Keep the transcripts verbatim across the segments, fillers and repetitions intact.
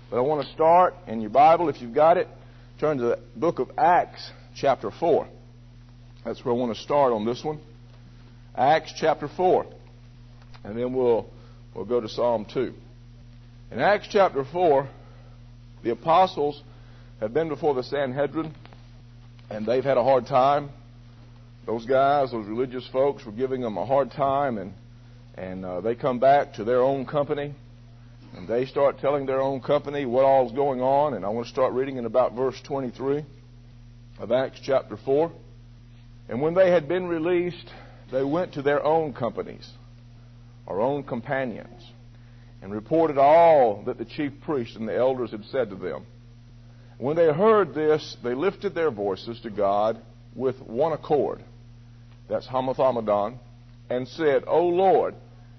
But I want to start in your Bible, if you've got it, turn to the book of Acts, chapter four. That's where I want to start on this one. Acts chapter four. And then we'll we'll go to Psalm two. In Acts chapter four, the apostles have been before the Sanhedrin, and they've had a hard time. Those guys, those religious folks, were giving them a hard time, and and uh, they come back to their own company, and they start telling their own company what all's going on. And I want to start reading in about verse twenty-three of Acts chapter four. And when they had been released, they went to their own companies, our own companions, and reported all that the chief priests and the elders had said to them. When they heard this, they lifted their voices to God with one accord. That's Hamathamadon, and said, O Lord,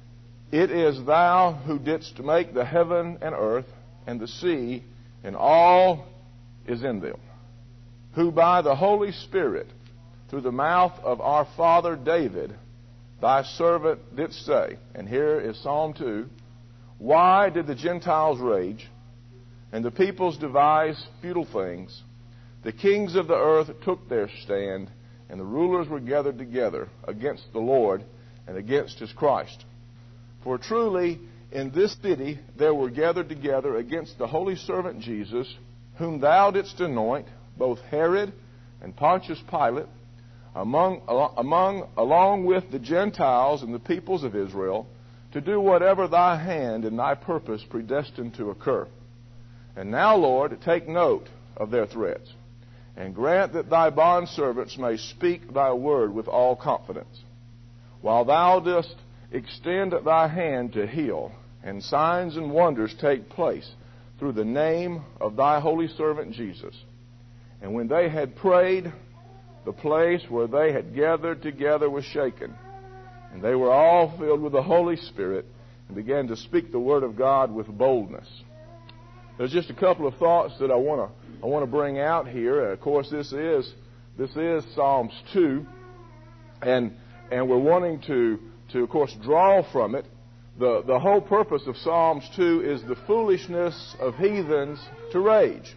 it is thou who didst make the heaven and earth and the sea and all is in them, who by the Holy Spirit through the mouth of our father David, thy servant, didst say, and here is Psalm two, why did the Gentiles rage, and the peoples devise futile things? The kings of the earth took their stand, and the rulers were gathered together against the Lord and against his Christ. For truly in this city there were gathered together against the holy servant Jesus, whom thou didst anoint, both Herod and Pontius Pilate, among, among, along with the Gentiles and the peoples of Israel, to do whatever thy hand and thy purpose predestined to occur. And now, Lord, take note of their threats, and grant that thy bondservants may speak thy word with all confidence, while thou dost extend thy hand to heal, and signs and wonders take place through the name of thy holy servant Jesus. And when they had prayed, the place where they had gathered together was shaken, and they were all filled with the Holy Spirit and began to speak the word of God with boldness. There's just a couple of thoughts that I want to I want to bring out here. Of course, this is this is Psalms two, and and we're wanting to to of course draw from it. The the whole purpose of Psalms two is the foolishness of heathens to rage.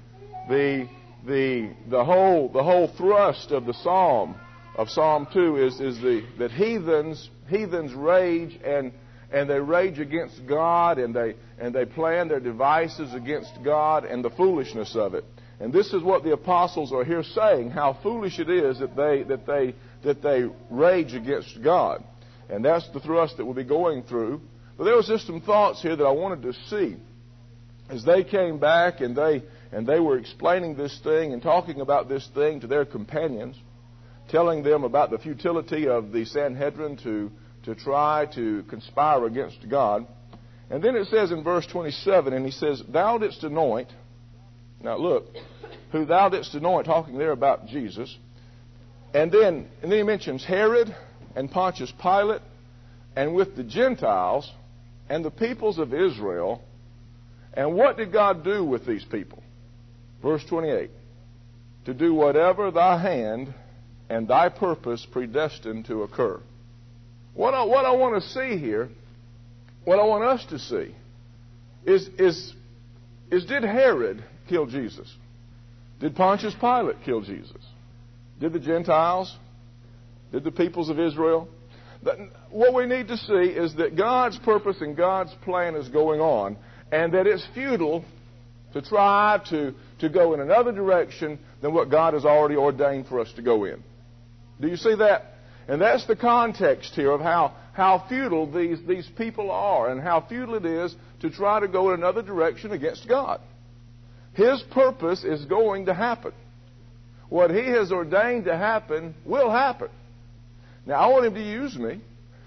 The the the whole the whole thrust of the psalm of Psalm two is is the that heathens heathens rage and and they rage against God, and they and they plan their devices against God and the foolishness of it. And this is what the apostles are here saying, how foolish it is that they that they that they rage against God. And that's the thrust that we'll be going through. But there was just some thoughts here that I wanted to see. As they came back and they and they were explaining this thing and talking about this thing to their companions, telling them about the futility of the Sanhedrin to to try to conspire against God. And then it says in verse twenty-seven, and he says, thou didst anoint, now look, who thou didst anoint, talking there about Jesus. And then, and then he mentions Herod and Pontius Pilate, and with the Gentiles and the peoples of Israel. And what did God do with these people? Verse twenty-eight, to do whatever thy hand and thy purpose predestined to occur. What I, what I want to see here, what I want us to see, is, is, is did Herod kill Jesus? Did Pontius Pilate kill Jesus? Did the Gentiles? Did the peoples of Israel? What we need to see is that God's purpose and God's plan is going on, and that it's futile to try to, to go in another direction than what God has already ordained for us to go in. Do you see that? And that's the context here of how, how futile these, these people are, and how futile it is to try to go in another direction against God. His purpose is going to happen. What He has ordained to happen will happen. Now, I want Him to use me,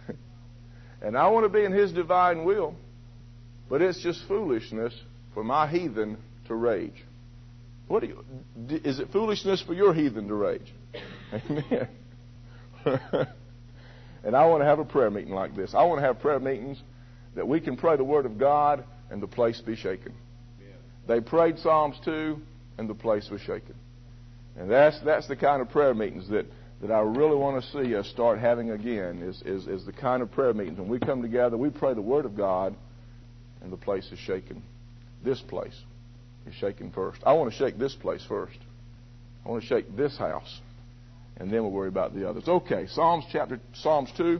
and I want to be in His divine will, but it's just foolishness for my heathen to rage. What do you, is it foolishness for your heathen to rage? Amen. And I want to have a prayer meeting like this. I want to have prayer meetings that we can pray the Word of God and the place be shaken. Yeah. They prayed Psalms two and the place was shaken. And that's that's the kind of prayer meetings that, that I really want to see us start having again, is, is, is the kind of prayer meetings. When we come together, we pray the Word of God and the place is shaken. this place is shaken first. I want to shake this place first. I want to shake this house, and then we'll worry about the others. Okay, Psalms chapter Psalms two.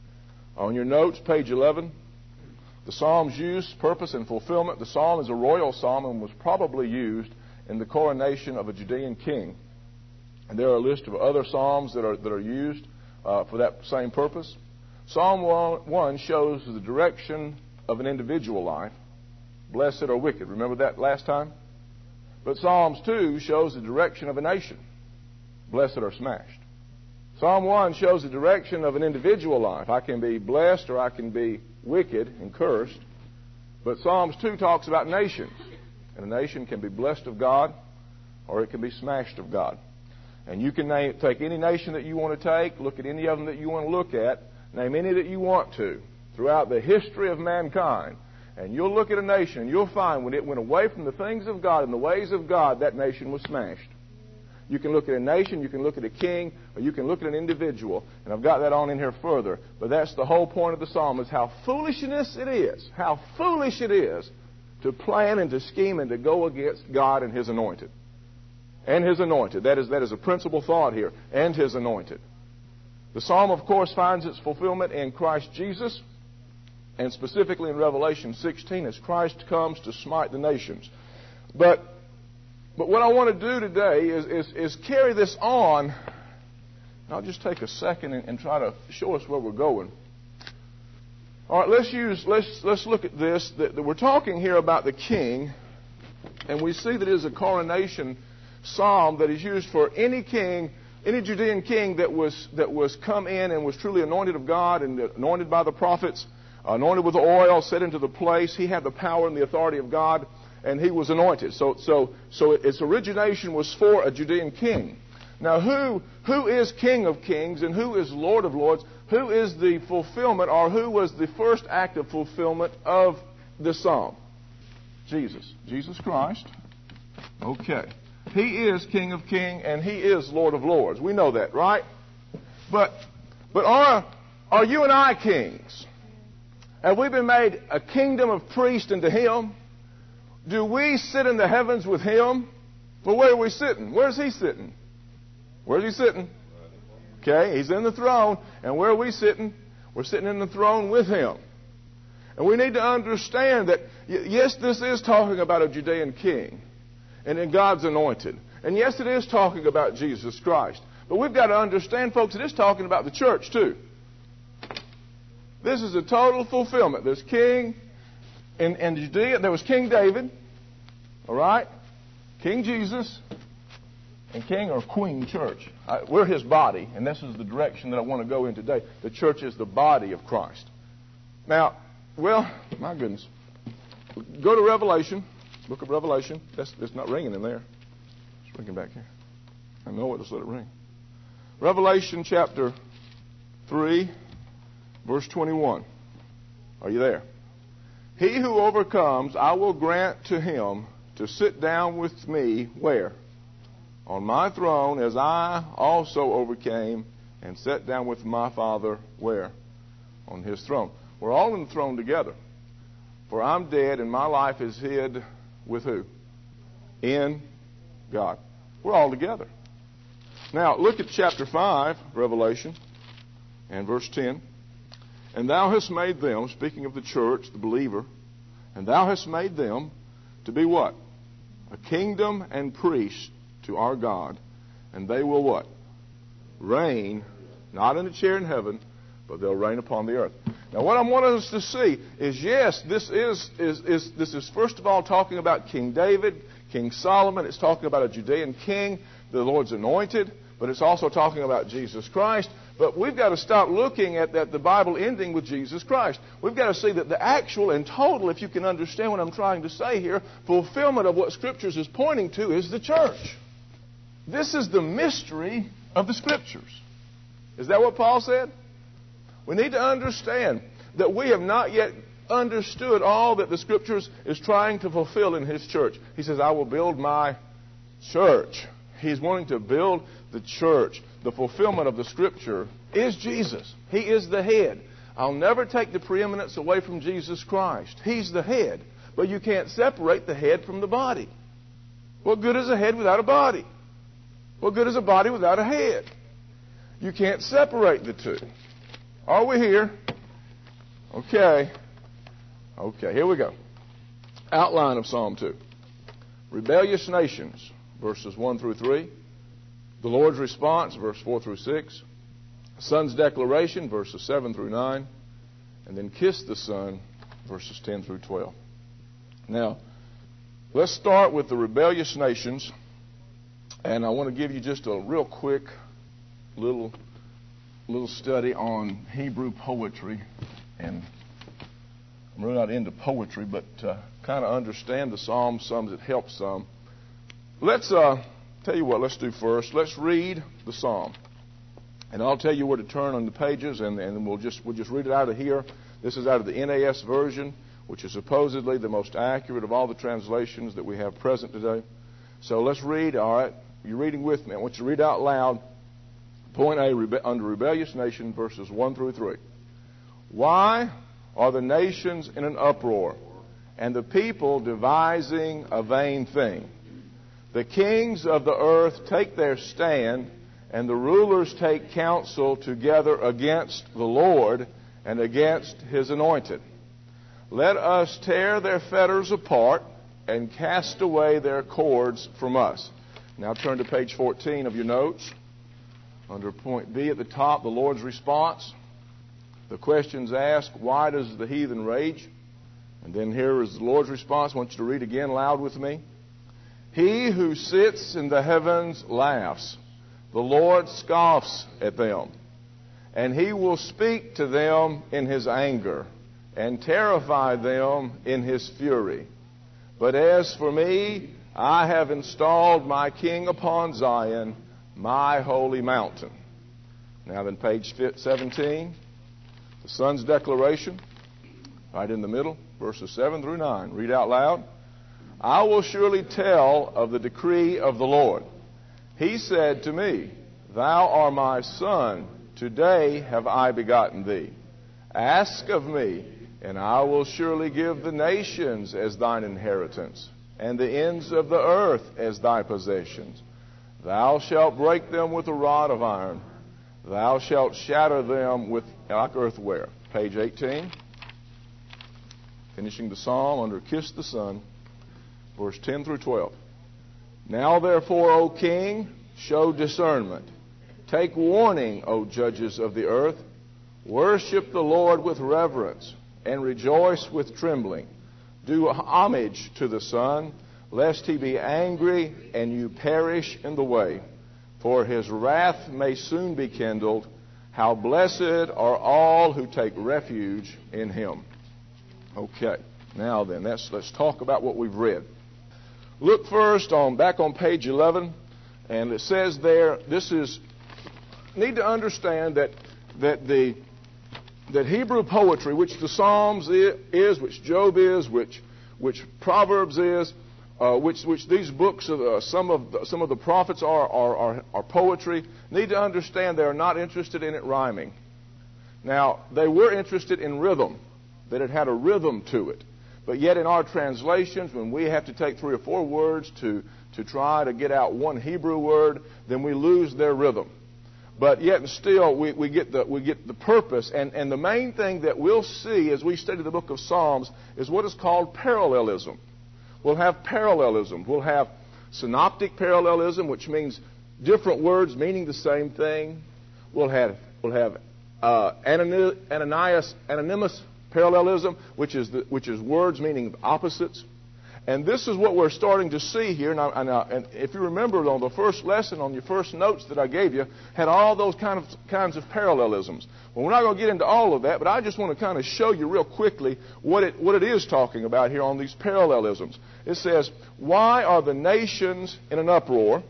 On your notes, page eleven. The Psalm's use, purpose, and fulfillment. The Psalm is a royal psalm and was probably used in the coronation of a Judean king. And there are a list of other psalms that are that are used uh, for that same purpose. Psalm one shows the direction of an individual life, blessed or wicked. Remember that last time? But Psalms two shows the direction of a nation, blessed or smashed. Psalm one shows the direction of an individual life. I can be blessed or I can be wicked and cursed. But Psalms two talks about nations. And a nation can be blessed of God or it can be smashed of God. And you can name, take any nation that you want to take, look at any of them that you want to look at, name any that you want to throughout the history of mankind. And you'll look at a nation and you'll find when it went away from the things of God and the ways of God, that nation was smashed. You can look at a nation, you can look at a king, or you can look at an individual. And I've got that on in here further. But that's the whole point of the psalm, is how foolishness it is, how foolish it is to plan and to scheme and to go against God and His anointed. And His anointed. That is, that is a principal thought here. And His anointed. The psalm, of course, finds its fulfillment in Christ Jesus, and specifically in Revelation sixteen, as Christ comes to smite the nations. But But what I want to do today is, is, is carry this on. I'll just take a second and, and try to show us where we're going. All right, let's use let's let's look at this. That, that we're talking here about the king, and we see that it is a coronation psalm that is used for any king, any Judean king that was that was come in and was truly anointed of God and anointed by the prophets, anointed with the oil, set into the place. He had the power and the authority of God. And he was anointed. So, so, so its origination was for a Judean king. Now, who, who is King of Kings and who is Lord of Lords? Who is the fulfillment, or who was the first act of fulfillment of this psalm? Jesus. Jesus Christ. Okay. He is King of Kings and He is Lord of Lords. We know that, right? But, but are, are you and I kings? Have we been made a kingdom of priests unto Him? Do we sit in the heavens with Him? Well, where are we sitting? Where's He sitting? Where's He sitting? Okay, He's in the throne. And where are we sitting? We're sitting in the throne with Him. And we need to understand that, yes, this is talking about a Judean king and in God's anointed. And yes, it is talking about Jesus Christ. But we've got to understand, folks, it is talking about the church, too. This is a total fulfillment. There's king. In, in Judea, there was King David, all right, King Jesus, and King or Queen Church. I, we're His body, and this is the direction that I want to go in today. The church is the body of Christ. Now, well, my goodness. Go to Revelation, book of Revelation. That's, that's not ringing in there. It's ringing back here. I know it. Just let it ring. Revelation chapter three, verse twenty-one. Are you there? He who overcomes, I will grant to him to sit down with me, where? On my throne, as I also overcame and sat down with my Father, where? On His throne. We're all in the throne together. For I'm dead and my life is hid with who? In God. We're all together. Now, look at chapter five, Revelation, and verse ten. And thou hast made them, speaking of the church, the believer, and thou hast made them to be what? A kingdom and priests to our God. And they will what? Reign, not in a chair in heaven, but they'll reign upon the earth. Now, what I want us to see is, yes, this is, is, is, this is first of all talking about King David, King Solomon. It's talking about a Judean king, the Lord's anointed. But it's also talking about Jesus Christ. But we've got to stop looking at that, the Bible ending with Jesus Christ. We've got to see that the actual and total, if you can understand what I'm trying to say here, fulfillment of what Scriptures is pointing to is the church. This is the mystery of the Scriptures. Is that what Paul said? We need to understand that we have not yet understood all that the Scriptures is trying to fulfill in His church. He says, I will build my church. He's wanting to build the church. The fulfillment of the Scripture is Jesus. He is the head. I'll never take the preeminence away from Jesus Christ. He's the head. But you can't separate the head from the body. What good is a head without a body? What good is a body without a head? You can't separate the two. Are we here? Okay. Okay, here we go. Outline of Psalm two. Rebellious nations, verses one through three. The Lord's response, verse four through six. Son's declaration, verses seven through nine. And then kiss the Son, verses ten through twelve. Now, let's start with the rebellious nations. And I want to give you just a real quick little, little study on Hebrew poetry. And I'm really not into poetry, but uh, kind of understand the Psalms. Some it helps some. Let's uh, tell you what. Let's do first. Let's read the Psalm, and I'll tell you where to turn on the pages, and, and we'll just we'll just read it out of here. This is out of the N A S version, which is supposedly the most accurate of all the translations that we have present today. So let's read. All right, you're reading with me. I want you to read out loud. Point A, rebe- under rebellious nation, verses one through three. Why are the nations in an uproar, and the people devising a vain thing? The kings of the earth take their stand, and the rulers take counsel together against the Lord and against His anointed. Let us tear their fetters apart and cast away their cords from us. Now turn to page fourteen of your notes. Under point B at the top, the Lord's response. The question's asked, why does the heathen rage? And then here is the Lord's response. I want you to read again loud with me. He who sits in the heavens laughs. The Lord scoffs at them. And He will speak to them in His anger and terrify them in His fury. But as for me, I have installed my King upon Zion, my holy mountain. Now then, page seventeen. The Son's declaration, right in the middle, verses seven through nine. Read out loud. I will surely tell of the decree of the Lord. He said to me, Thou art my son. Today have I begotten thee. Ask of me, and I will surely give the nations as thine inheritance, and the ends of the earth as thy possessions. Thou shalt break them with a rod of iron. Thou shalt shatter them with like earthware. Page eighteen. Finishing the psalm under Kiss the Son, verse ten through twelve. Now therefore, O King, show discernment. Take warning, O judges of the earth. Worship the Lord with reverence, and rejoice with trembling. Do homage to the Son, lest He be angry and you perish in the way. For His wrath may soon be kindled. How blessed are all who take refuge in Him. Okay, now then, let's, let's talk about what we've read. Look first on back on page eleven, and it says there, this is, need to understand that that the that Hebrew poetry, which the Psalms is, which Job is, which which Proverbs is, uh, which which these books of uh, some of the, some of the prophets are, are are are poetry. Need to understand they are not interested in it rhyming. Now they were interested in rhythm, that it had a rhythm to it. But yet in our translations, when we have to take three or four words to to try to get out one Hebrew word, then we lose their rhythm. But yet and still, we, we get the we get the purpose. And, and the main thing that we'll see as we study the book of Psalms is what is called parallelism. We'll have parallelism. We'll have synoptic parallelism, which means different words meaning the same thing. We'll have we'll have uh, Ananias, anonymous parallelism, which is the, which is words meaning opposites. And this is what we're starting to see here. And, I, and, I, and if you remember on the first lesson, on your first notes that I gave you, had all those kind of kinds of parallelisms. Well, we're not going to get into all of that, but I just want to kind of show you real quickly what it what it is talking about here on these parallelisms. It says, "Why are the nations in an uproar?"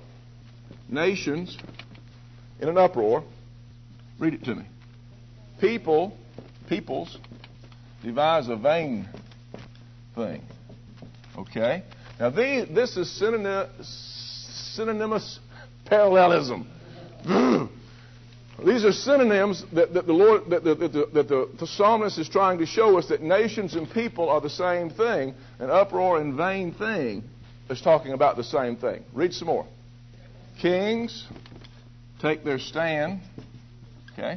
Nations in an uproar. Read it to me. People, peoples, devise a vain thing. Okay? Now, these, this is synonym, synonymous parallelism. These are synonyms that, that the Lord, that, the, that, the, that the, the psalmist is trying to show us that nations and people are the same thing. An uproar and vain thing is talking about the same thing. Read some more. Kings take their stand. Okay.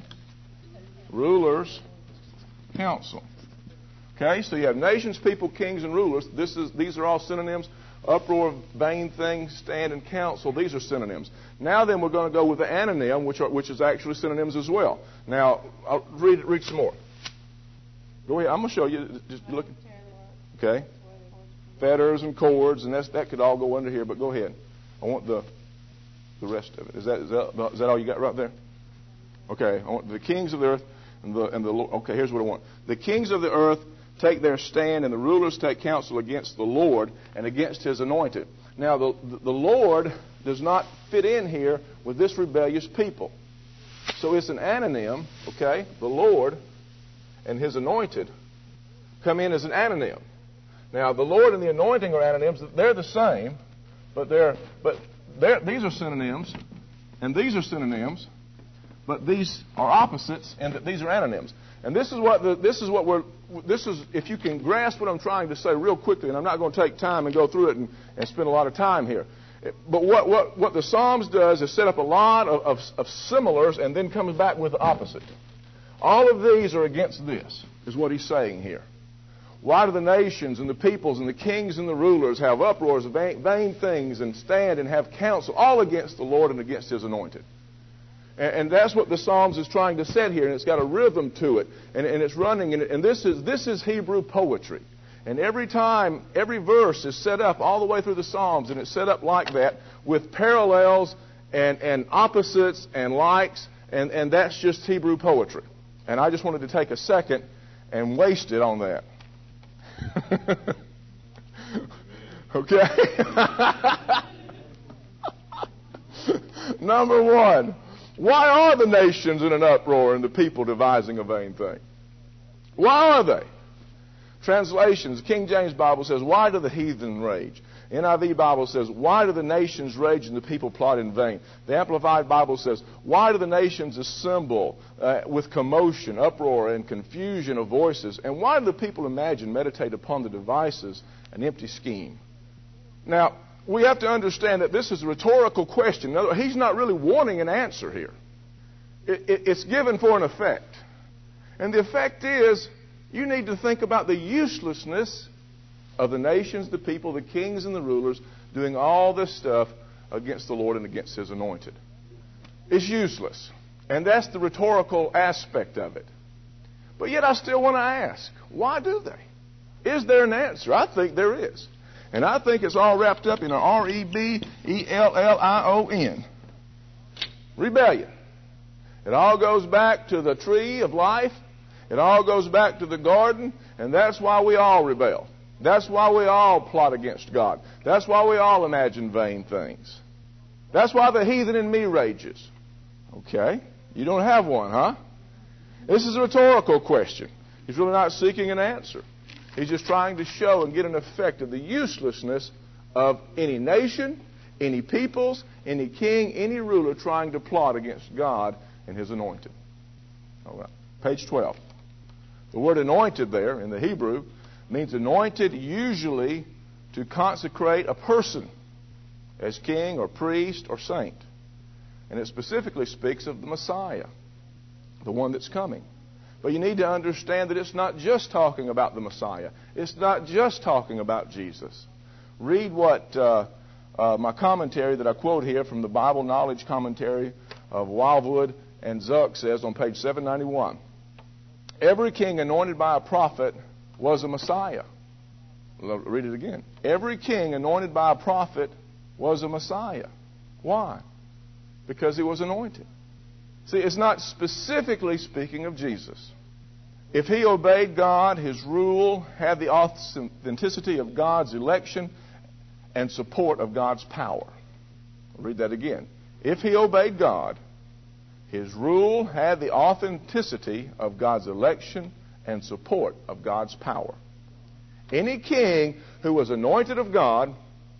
Rulers counsel. Okay. So you have nations, people, kings, and rulers. This is these are all synonyms. Uproar, vain things, stand, and counsel. These are synonyms. Now then, we're going to go with the anonym, which are, which is actually synonyms as well. Now, I'll read read some more. Go ahead. I'm going to show you. Just look. Okay. Fetters and cords, and that's, that could all go under here. But go ahead. I want the the rest of it. Is that is that, is that all you got right there? Okay. I want the kings of the earth and the and the. Okay. Here's what I want. The kings of the earth take their stand, and the rulers take counsel against the Lord and against His anointed. Now, the, the Lord does not fit in here with this rebellious people. So it's an anonym, okay? The Lord and His anointed come in as an anonym. Now, the Lord and the anointing are anonyms. They're the same, but they're but they're, these are synonyms, and these are synonyms, but these are opposites, and that these are anonyms. And this is what the, this is what we're this is if you can grasp what I'm trying to say real quickly, and I'm not going to take time and go through it and, and spend a lot of time here. But what, what, what the Psalms does is set up a lot of, of, of similars and then comes back with the opposite. All of these are against this, is what he's saying here. Why do the nations and the peoples and the kings and the rulers have uproars, vain, vain things, and stand and have counsel, all against the Lord and against His anointed? And that's what the Psalms is trying to set here, and it's got a rhythm to it, and, and it's running, and, and this is this is Hebrew poetry. And every time, every verse is set up all the way through the Psalms, and it's set up like that with parallels and, and opposites and likes, and, and that's just Hebrew poetry. And I just wanted to take a second and waste it on that. Okay? Number one. Why are the nations in an uproar and the people devising a vain thing? Why are they? Translations, King James Bible says, why do the heathen rage? N I V Bible says, why do the nations rage and the people plot in vain? The Amplified Bible says, why do the nations assemble uh, with commotion, uproar, and confusion of voices? And why do the people imagine, meditate upon the devices, an empty scheme? Now, we have to understand that this is a rhetorical question. In other words, he's not really wanting an answer here. It, it, it's given for an effect. And the effect is, you need to think about the uselessness of the nations, the people, the kings, and the rulers doing all this stuff against the Lord and against His anointed. It's useless. And that's the rhetorical aspect of it. But yet I still want to ask, why do they? Is there an answer? I think there is. And I think it's all wrapped up in an R E B E L L I O N. Rebellion. It all goes back to the tree of life. It all goes back to the garden. And that's why we all rebel. That's why we all plot against God. That's why we all imagine vain things. That's why the heathen in me rages. Okay? You don't have one, huh? This is a rhetorical question. He's really not seeking an answer. He's just trying to show and get an effect of the uselessness of any nation, any peoples, any king, any ruler trying to plot against God and His anointed. All right. Page twelve. The word anointed there in the Hebrew means anointed usually to consecrate a person as king or priest or saint. And it specifically speaks of the Messiah, the one that's coming. But you need to understand that it's not just talking about the Messiah. It's not just talking about Jesus. Read what uh, uh, my commentary that I quote here from the Bible Knowledge Commentary of Wildwood and Zuck says on page seven ninety-one. Every king anointed by a prophet was a Messiah. Read it again. Every king anointed by a prophet was a Messiah. Why? Because he was anointed. See, it's not specifically speaking of Jesus. If he obeyed God, his rule had the authenticity of God's election and support of God's power. I'll read that again. If he obeyed God, his rule had the authenticity of God's election and support of God's power. Any king who was anointed of God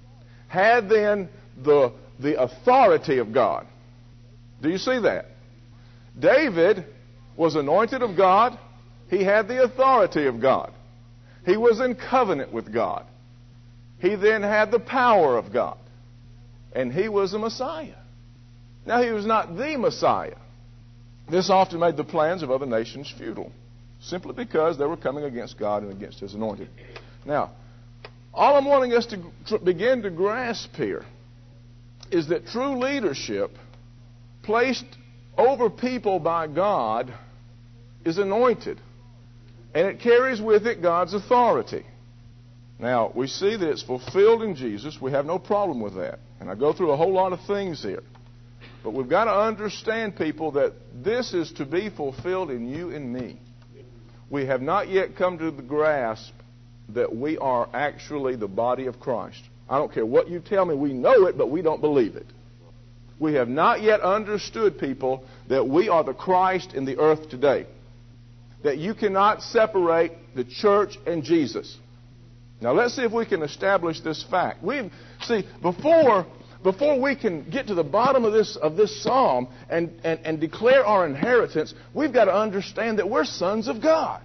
had then the, the authority of God. Do you see that? David was anointed of God. He had the authority of God. He was in covenant with God. He then had the power of God. And he was a Messiah. Now, he was not the Messiah. This often made the plans of other nations futile, simply because they were coming against God and against His anointed. Now, all I'm wanting us to tr- begin to grasp here is that true leadership placed over people by God is anointed, and it carries with it God's authority. Now, we see that it's fulfilled in Jesus. We have no problem with that. And I go through a whole lot of things here. But we've got to understand, people, that this is to be fulfilled in you and me. We have not yet come to the grasp that we are actually the body of Christ. I don't care what you tell me. We know it, but we don't believe it. We have not yet understood, people, that we are the Christ in the earth today. That you cannot separate the church and Jesus. Now, let's see if we can establish this fact. We see, before... Before we can get to the bottom of this of this psalm and, and, and declare our inheritance, we've got to understand that we're sons of God.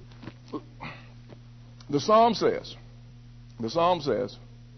The psalm says, the psalm says,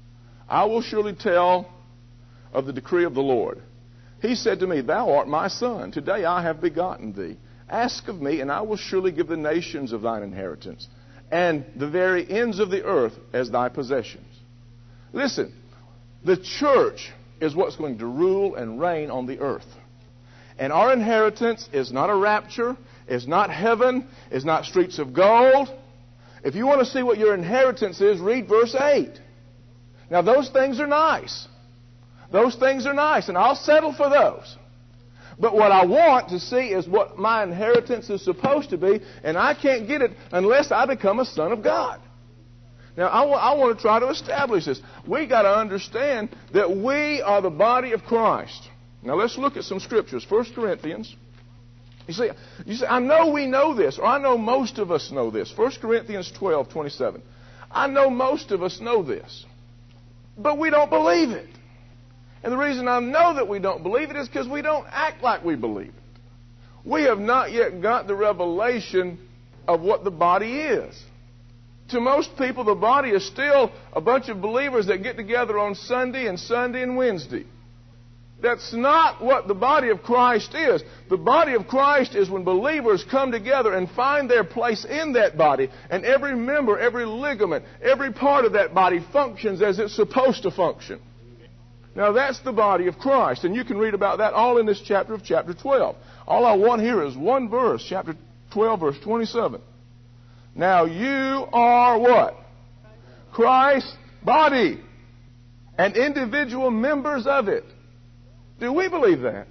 I will surely tell of the decree of the Lord. He said to me, Thou art my son. Today I have begotten thee. Ask of me, and I will surely give the nations of thine inheritance, and the very ends of the earth as thy possessions. Listen. The church is what's going to rule and reign on the earth. And our inheritance is not a rapture, is not heaven, is not streets of gold. If you want to see what your inheritance is, read verse eight. Now, those things are nice. Those things are nice, and I'll settle for those. But what I want to see is what my inheritance is supposed to be, and I can't get it unless I become a son of God. Now, I, w- I want to try to establish this. We've got to understand that we are the body of Christ. Now, let's look at some scriptures. First Corinthians. You see, you say, I know we know this, or I know most of us know this. First Corinthians twelve twenty-seven. I know most of us know this, but we don't believe it. And the reason I know that we don't believe it is because we don't act like we believe it. We have not yet got the revelation of what the body is. To most people, the body is still a bunch of believers that get together on Sunday and Sunday and Wednesday. That's not what the body of Christ is. The body of Christ is when believers come together and find their place in that body, and every member, every ligament, every part of that body functions as it's supposed to function. Now, that's the body of Christ, and you can read about that all in this chapter of chapter twelve. All I want here is one verse, chapter twelve, verse twenty-seven. Now you are what? Christ's body and individual members of it. Do we believe that?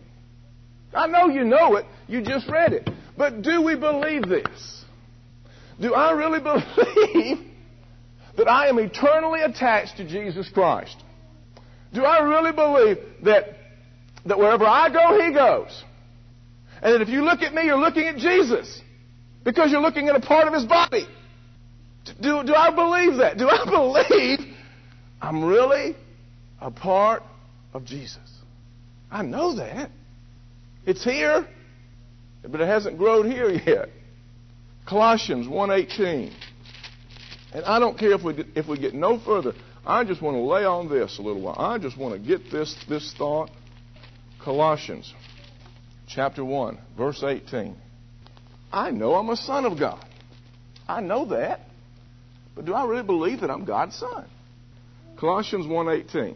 I know you know it. You just read it. But do we believe this? Do I really believe that I am eternally attached to Jesus Christ? Do I really believe that, that wherever I go, He goes? And that if you look at me, you're looking at Jesus? Because you're looking at a part of His body. Do, do I believe that? Do I believe I'm really a part of Jesus? I know that. It's here, but it hasn't grown here yet. Colossians one eighteen. And I don't care if we, if we get no further. I just want to lay on this a little while. I just want to get this, this thought. Colossians chapter one, verse eighteen. I know I'm a son of God. I know that. But do I really believe that I'm God's son? Colossians one eighteen.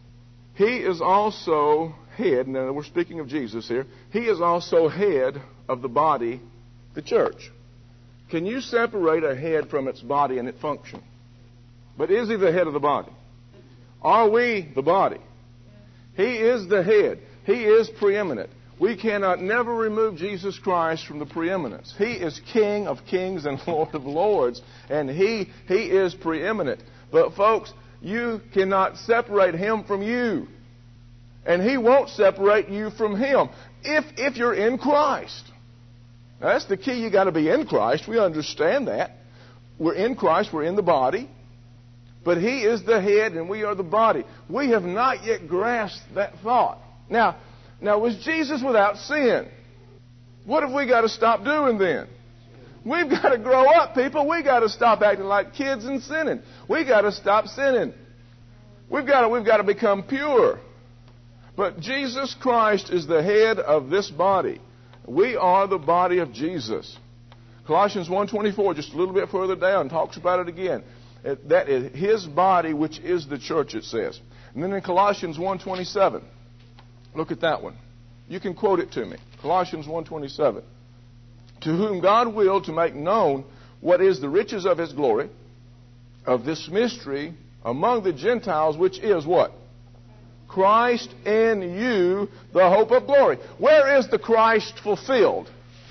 He is also head, and we're speaking of Jesus here. He is also head of the body, the church. Can you separate a head from its body and its function? But is He the head of the body? Are we the body? He is the head. He is preeminent. We cannot never remove Jesus Christ from the preeminence. He is King of kings and Lord of lords, and He, he is preeminent. But folks, you cannot separate Him from you. And He won't separate you from Him if, if you're in Christ. Now, that's the key. You've got to be in Christ. We understand that. We're in Christ. We're in the body. But He is the head and we are the body. We have not yet grasped that thought. Now, Now, was Jesus without sin? What have we got to stop doing then? We've got to grow up, people. We've got to stop acting like kids and sinning. We've got to stop sinning. We've got to, we've got to become pure. But Jesus Christ is the head of this body. We are the body of Jesus. Colossians one twenty-four, just a little bit further down, talks about it again. It, that is His body, which is the church, it says. And then in Colossians one twenty-seven, look at that one. You can quote it to me. Colossians one twenty-seven. To whom God willed to make known what is the riches of His glory, of this mystery among the Gentiles, which is what? Christ in you, the hope of glory. Where is the Christ fulfilled?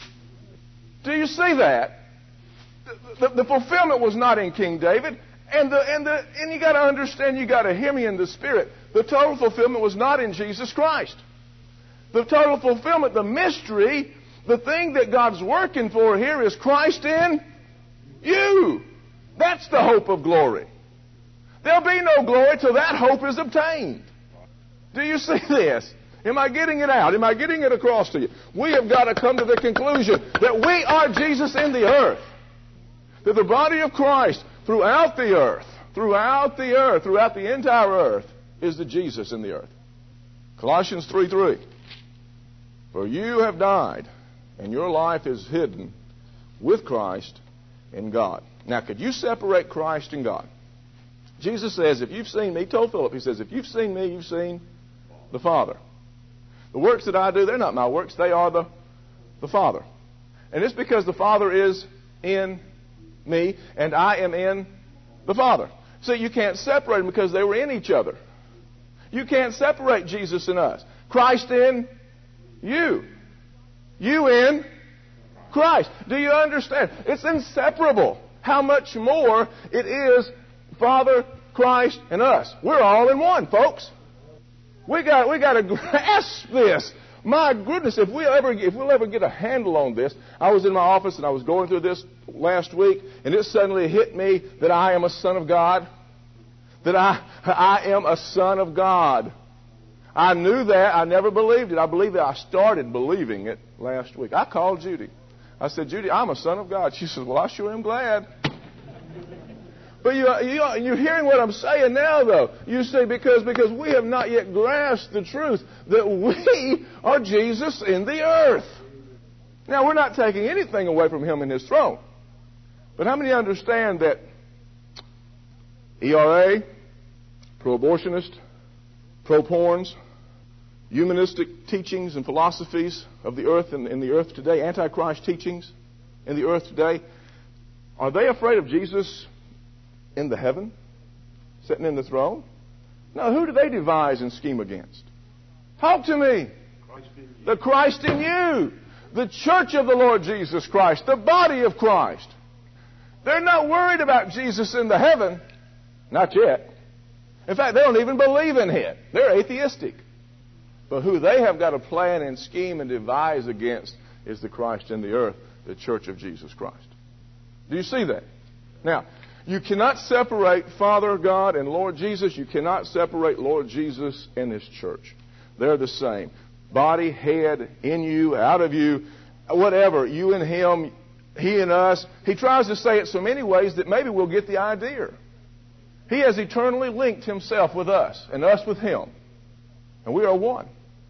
Do you see that? The, the, the fulfillment was not in King David. And the, and the, and you got to understand, you got to hear me in the Spirit. The total fulfillment was not in Jesus Christ. The total fulfillment, the mystery, the thing that God's working for here is Christ in you. That's the hope of glory. There'll be no glory till that hope is obtained. Do you see this? Am I getting it out? Am I getting it across to you? We have got to come to the conclusion that we are Jesus in the earth. That the body of Christ throughout the earth, throughout the earth, throughout the entire earth, is the Jesus in the earth. Colossians three three. For you have died, and your life is hidden with Christ in God. Now, could you separate Christ and God? Jesus says, if you've seen me, he told Philip, he says, if you've seen me, you've seen the Father. The works that I do, they're not my works, they are the, the Father. And it's because the Father is in me, and I am in the Father. So you can't separate them because they were in each other. You can't separate Jesus and us. Christ in you. You in Christ. Do you understand? It's inseparable. How much more it is Father, Christ, and us. We're all in one, folks. We got we got to grasp this. My goodness, if we ever if we'll ever get a handle on this. I was in my office and I was going through this last week, and it suddenly hit me that I am a son of God. That I I am a son of God. I knew that. I never believed it. I believe that I started believing it last week. I called Judy. I said, Judy, I'm a son of God. She says, well, I sure am glad. But you, you, you're hearing what I'm saying now, though. You see, because, because we have not yet grasped the truth that we are Jesus in the earth. Now, we're not taking anything away from Him in His throne. But how many understand that E R A, pro-abortionist, pro-porns, humanistic teachings and philosophies of the earth and in the earth today, antichrist teachings in the earth today, are they afraid of Jesus in the heaven, sitting in the throne? No, who do they devise and scheme against? Talk to me. Christ the Christ in you. The church of the Lord Jesus Christ. The body of Christ. They're not worried about Jesus in the heaven. Not yet. In fact, they don't even believe in Him. They're atheistic. But who they have got to plan and scheme and devise against is the Christ in the earth, the church of Jesus Christ. Do you see that? Now, you cannot separate Father God and Lord Jesus. You cannot separate Lord Jesus and His church. They're the same. Body, head, in you, out of you, whatever. You and Him, He and us. He tries to say it so many ways that maybe we'll get the idea. He has eternally linked Himself with us and us with Him. And we are one.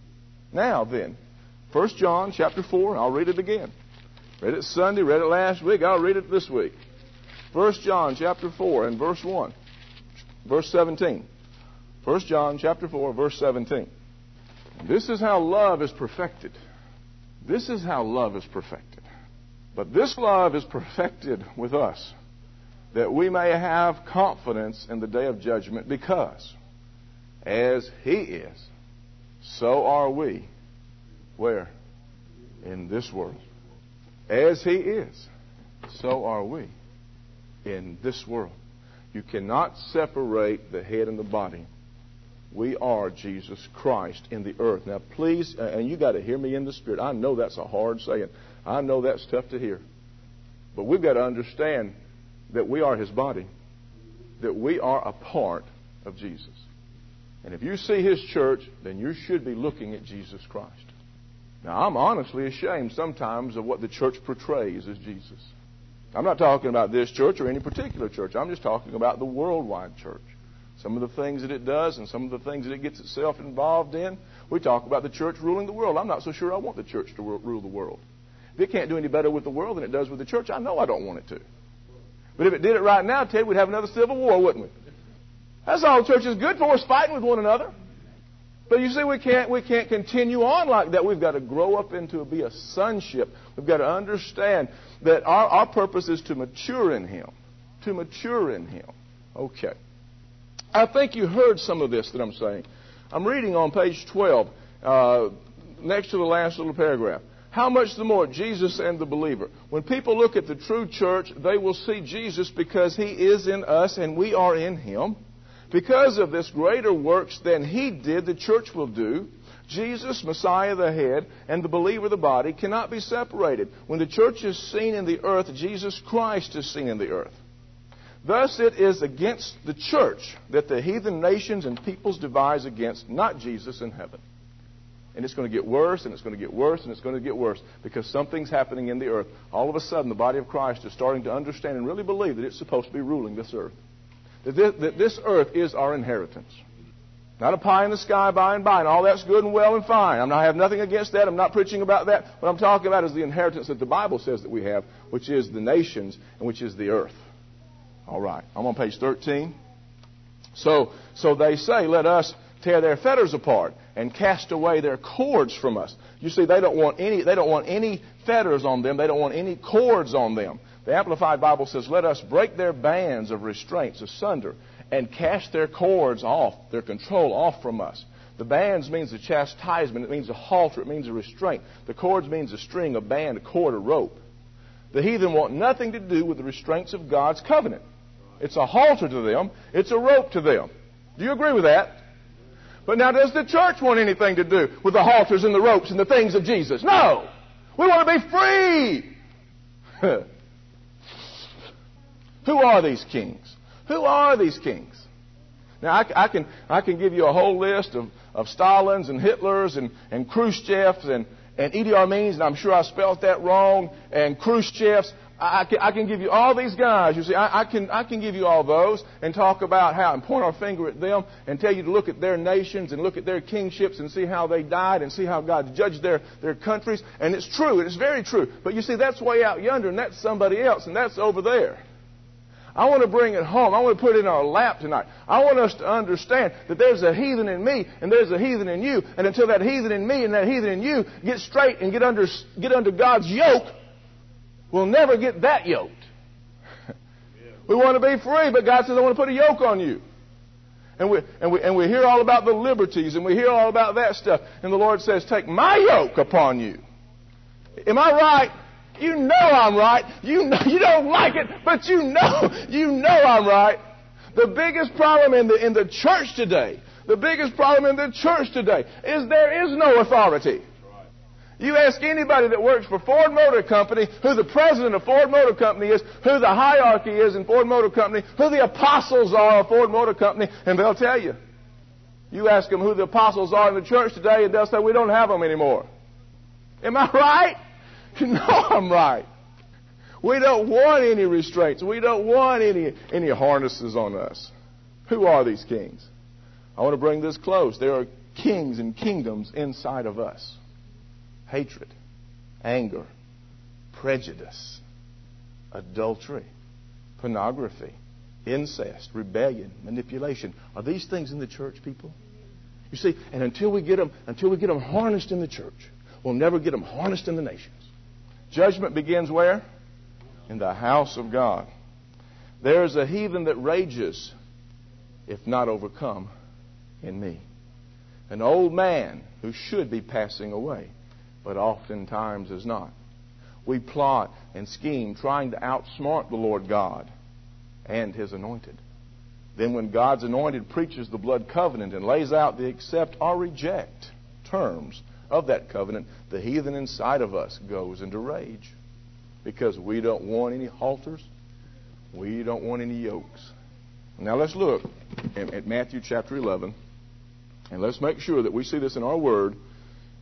Now then, First John chapter four, I'll read it again. Read it Sunday, read it last week, I'll read it this week. First John chapter four and verse one, verse seventeen. First John chapter four, verse seventeen. This is how love is perfected. This is how love is perfected. But this love is perfected with us, that we may have confidence in the day of judgment, because as He is, so are we. Where? In this world. As He is, so are we in this world. You cannot separate the head and the body. We are Jesus Christ in the earth. Now, please, and you got to hear me in the Spirit. I know that's a hard saying. I know that's tough to hear. But we've got to understand that we are His body, that we are a part of Jesus. And if you see His church, then you should be looking at Jesus Christ. Now, I'm honestly ashamed sometimes of what the church portrays as Jesus. I'm not talking about this church or any particular church. I'm just talking about the worldwide church. Some of the things that it does and some of the things that it gets itself involved in. We talk about the church ruling the world. I'm not so sure I want the church to rule the world. If it can't do any better with the world than it does with the church, I know I don't want it to. But if it did it right now, Ted, we'd have another civil war, wouldn't we? That's all the church is good for, is fighting with one another. But you see, we can't we can't continue on like that. We've got to grow up into be a sonship. We've got to understand that our, our purpose is to mature in Him. To mature in Him. Okay. I think you heard some of this that I'm saying. I'm reading on page twelve, uh, next to the last little paragraph. How much the more Jesus and the believer. When people look at the true church, they will see Jesus because He is in us and we are in Him. Because of this, greater works than He did, the church will do. Jesus, Messiah the head, and the believer the body cannot be separated. When the church is seen in the earth, Jesus Christ is seen in the earth. Thus it is against the church that the heathen nations and peoples devise against, not Jesus in heaven. And it's going to get worse, and it's going to get worse, and it's going to get worse, because something's happening in the earth. All of a sudden, the body of Christ is starting to understand and really believe that it's supposed to be ruling this earth. That this, that this earth is our inheritance. Not a pie in the sky by and by, and all that's good and well and fine. I'm not, I have nothing against that. I'm not preaching about that. What I'm talking about is the inheritance that the Bible says that we have, which is the nations and which is the earth. All right. I'm on page thirteen. So, so they say, let us tear their fetters apart and cast away their cords from us. You see, they don't want any, they don't want any fetters on them. They don't want any cords on them. The Amplified Bible says, let us break their bands of restraints asunder and cast their cords off, their control off from us. The bands means a chastisement. It means a halter. It means a restraint. The cords means a string, a band, a cord, a rope. The heathen want nothing to do with the restraints of God's covenant. It's a halter to them. It's a rope to them. Do you agree with that? But now, does the church want anything to do with the halters and the ropes and the things of Jesus? No! We want to be free! Who are these kings? Who are these kings? Now, I, I can I can give you a whole list of, of Stalins and Hitlers and, and Khrushchevs and, and Idi Amin's, and I'm sure I spelled that wrong, and Khrushchevs. I can, I can give you all these guys. You see, I, I can I can give you all those and talk about how, and point our finger at them and tell you to look at their nations and look at their kingships and see how they died and see how God judged their, their countries. And it's true. It's very true. But you see, that's way out yonder, and that's somebody else, and that's over there. I want to bring it home. I want to put it in our lap tonight. I want us to understand that there's a heathen in me and there's a heathen in you. And until that heathen in me and that heathen in you get straight and get under get under God's yoke, we'll never get that yoked. We want to be free, but God says, I want to put a yoke on you. And we, and we, and we hear all about the liberties, and we hear all about that stuff. And the Lord says, take my yoke upon you. Am I right? You know I'm right. You know, you don't like it, but you know, you know I'm right. The biggest problem in the, in the church today, the biggest problem in the church today is there is no authority. You ask anybody that works for Ford Motor Company who the president of Ford Motor Company is, who the hierarchy is in Ford Motor Company, who the apostles are of Ford Motor Company, and they'll tell you. You ask them who the apostles are in the church today, and they'll say, we don't have them anymore. Am I right? You know I'm right. We don't want any restraints. We don't want any, any harnesses on us. Who are these kings? I want to bring this close. There are kings and kingdoms inside of us. Hatred, anger, prejudice, adultery, pornography, incest, rebellion, manipulation. Are these things in the church, people? You see, and until we get them, until we get them harnessed in the church, we'll never get them harnessed in the nations. Judgment begins where? In the house of God. There is a heathen that rages, if not overcome, in me. An old man who should be passing away, but oftentimes is not. We plot and scheme trying to outsmart the Lord God and His anointed. Then when God's anointed preaches the blood covenant and lays out the accept or reject terms of that covenant, the heathen inside of us goes into rage because we don't want any halters. We don't want any yokes. Now let's look at Matthew chapter eleven, and let's make sure that we see this in our Word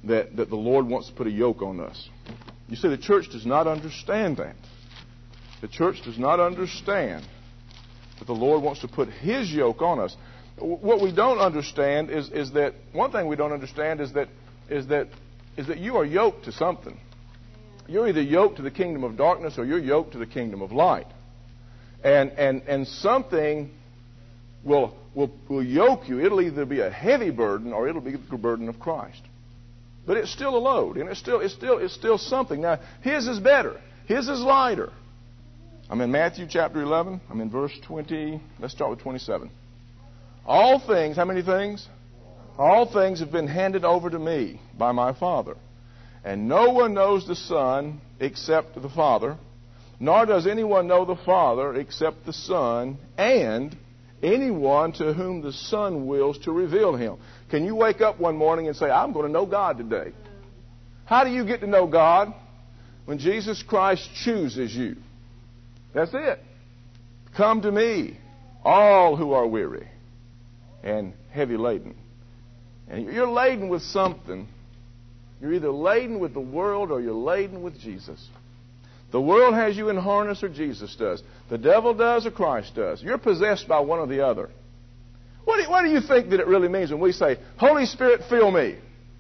that, that the Lord wants to put a yoke on us. You see, the church does not understand that. The church does not understand that the Lord wants to put His yoke on us. What we don't understand is, is that, one thing we don't understand is that, is that, is that you are yoked to something. You're either yoked to the kingdom of darkness or you're yoked to the kingdom of light. And, and, and something will, will, will yoke you. It'll either be a heavy burden or it'll be the burden of Christ. But it's still a load, and it's still, it's still, it's still something. Now, His is better. His is lighter. I'm in Matthew chapter eleven. I'm in verse twenty. Let's start with twenty-seven. All things, how many things? All things have been handed over to me by my Father. And no one knows the Son except the Father, nor does anyone know the Father except the Son, and anyone to whom the Son wills to reveal Him. Can you wake up one morning and say, I'm going to know God today? How do you get to know God? When Jesus Christ chooses you. That's it. Come to me, all who are weary and heavy laden. And you're laden with something. You're either laden with the world or you're laden with Jesus. The world has you in harness or Jesus does. The devil does or Christ does. You're possessed by one or the other. What do, you, what do you think that it really means when we say, Holy Spirit, fill me?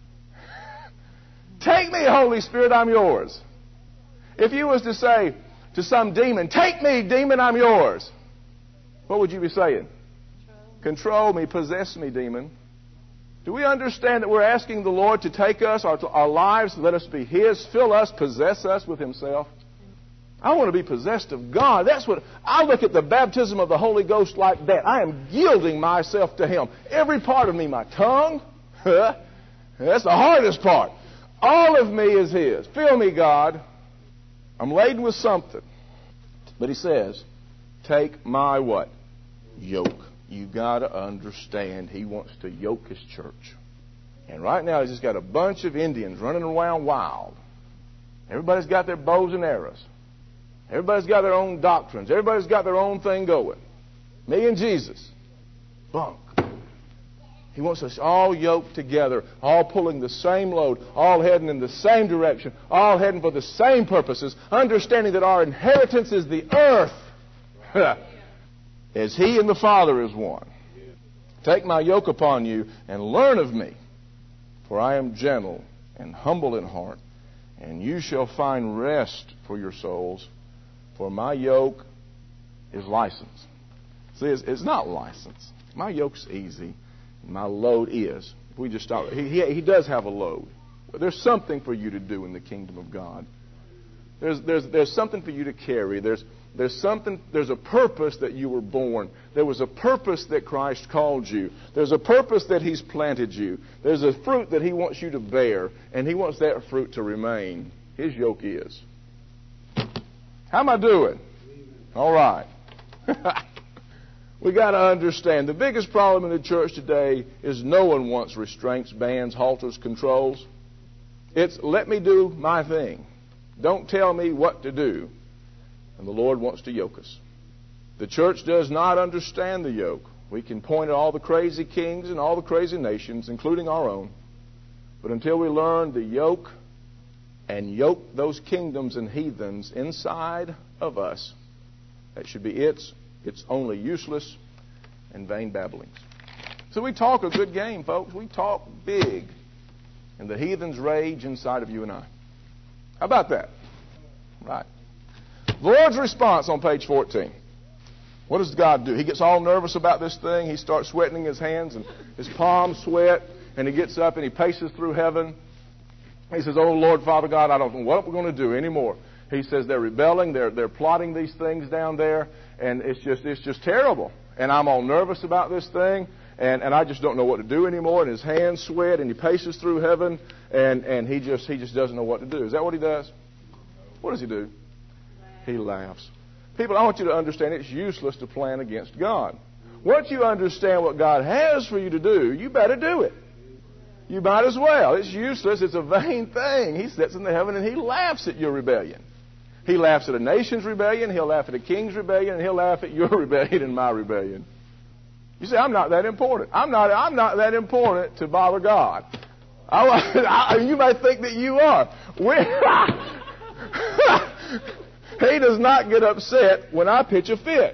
Take me, Holy Spirit, I'm yours. If you was to say to some demon, take me, demon, I'm yours, what would you be saying? Control, Control me, possess me, demon. Do we understand that we're asking the Lord to take us, our, our lives, let us be His, fill us, possess us with Himself? I want to be possessed of God. That's what I look at the baptism of the Holy Ghost like that. I am yielding myself to Him. Every part of me, my tongue, that's the hardest part. All of me is His. Fill me, God. I'm laden with something. But He says, take my what? Yoke. You got to understand He wants to yoke His church. And right now He's just got a bunch of Indians running around wild. Everybody's got their bows and arrows. Everybody's got their own doctrines. Everybody's got their own thing going. Me and Jesus. Bunk. He wants us all yoked together, all pulling the same load, all heading in the same direction, all heading for the same purposes, understanding that our inheritance is the earth. As He and the Father is one. Take my yoke upon you and learn of me, for I am gentle and humble in heart, and you shall find rest for your souls. For my yoke is license. See, it's, it's not license. My yoke's easy. My load is. If we just start, he, he, he does have a load. There's something for you to do in the kingdom of God. There's, there's, there's something for you to carry. There's, there's something. There's a purpose that you were born. There was a purpose that Christ called you. There's a purpose that He's planted you. There's a fruit that He wants you to bear, and He wants that fruit to remain. His yoke is. How am I doing? All right. We got to understand the biggest problem in the church today is no one wants restraints, bans, halters, controls. It's let me do my thing. Don't tell me what to do. And the Lord wants to yoke us. The church does not understand the yoke. We can point at all the crazy kings and all the crazy nations, including our own. But until we learn the yoke and yoke those kingdoms and heathens inside of us, that should be its. It's only useless and vain babblings. So we talk a good game, folks. We talk big. And the heathens rage inside of you and I. How about that? Right. The Lord's response on page fourteen. What does God do? He gets all nervous about this thing. He starts sweating his hands and his palms sweat. And he gets up and he paces through heaven. He says, oh, Lord, Father God, I don't know what we're going to do anymore. He says they're rebelling. They're, they're plotting these things down there. And it's just it's just terrible. And I'm all nervous about this thing. And, and I just don't know what to do anymore. And his hands sweat. And he paces through heaven. And, and he just he just doesn't know what to do. Is that what he does? What does he do? He laughs. People, I want you to understand it's useless to plan against God. Once you understand what God has for you to do, you better do it. You might as well. It's useless. It's a vain thing. He sits in the heaven and He laughs at your rebellion. He laughs at a nation's rebellion. He'll laugh at a king's rebellion. And He'll laugh at your rebellion and my rebellion. You say, I'm not that important. I'm not, I'm not that important to bother God. I, I, you might think that you are. He does not get upset when I pitch a fit.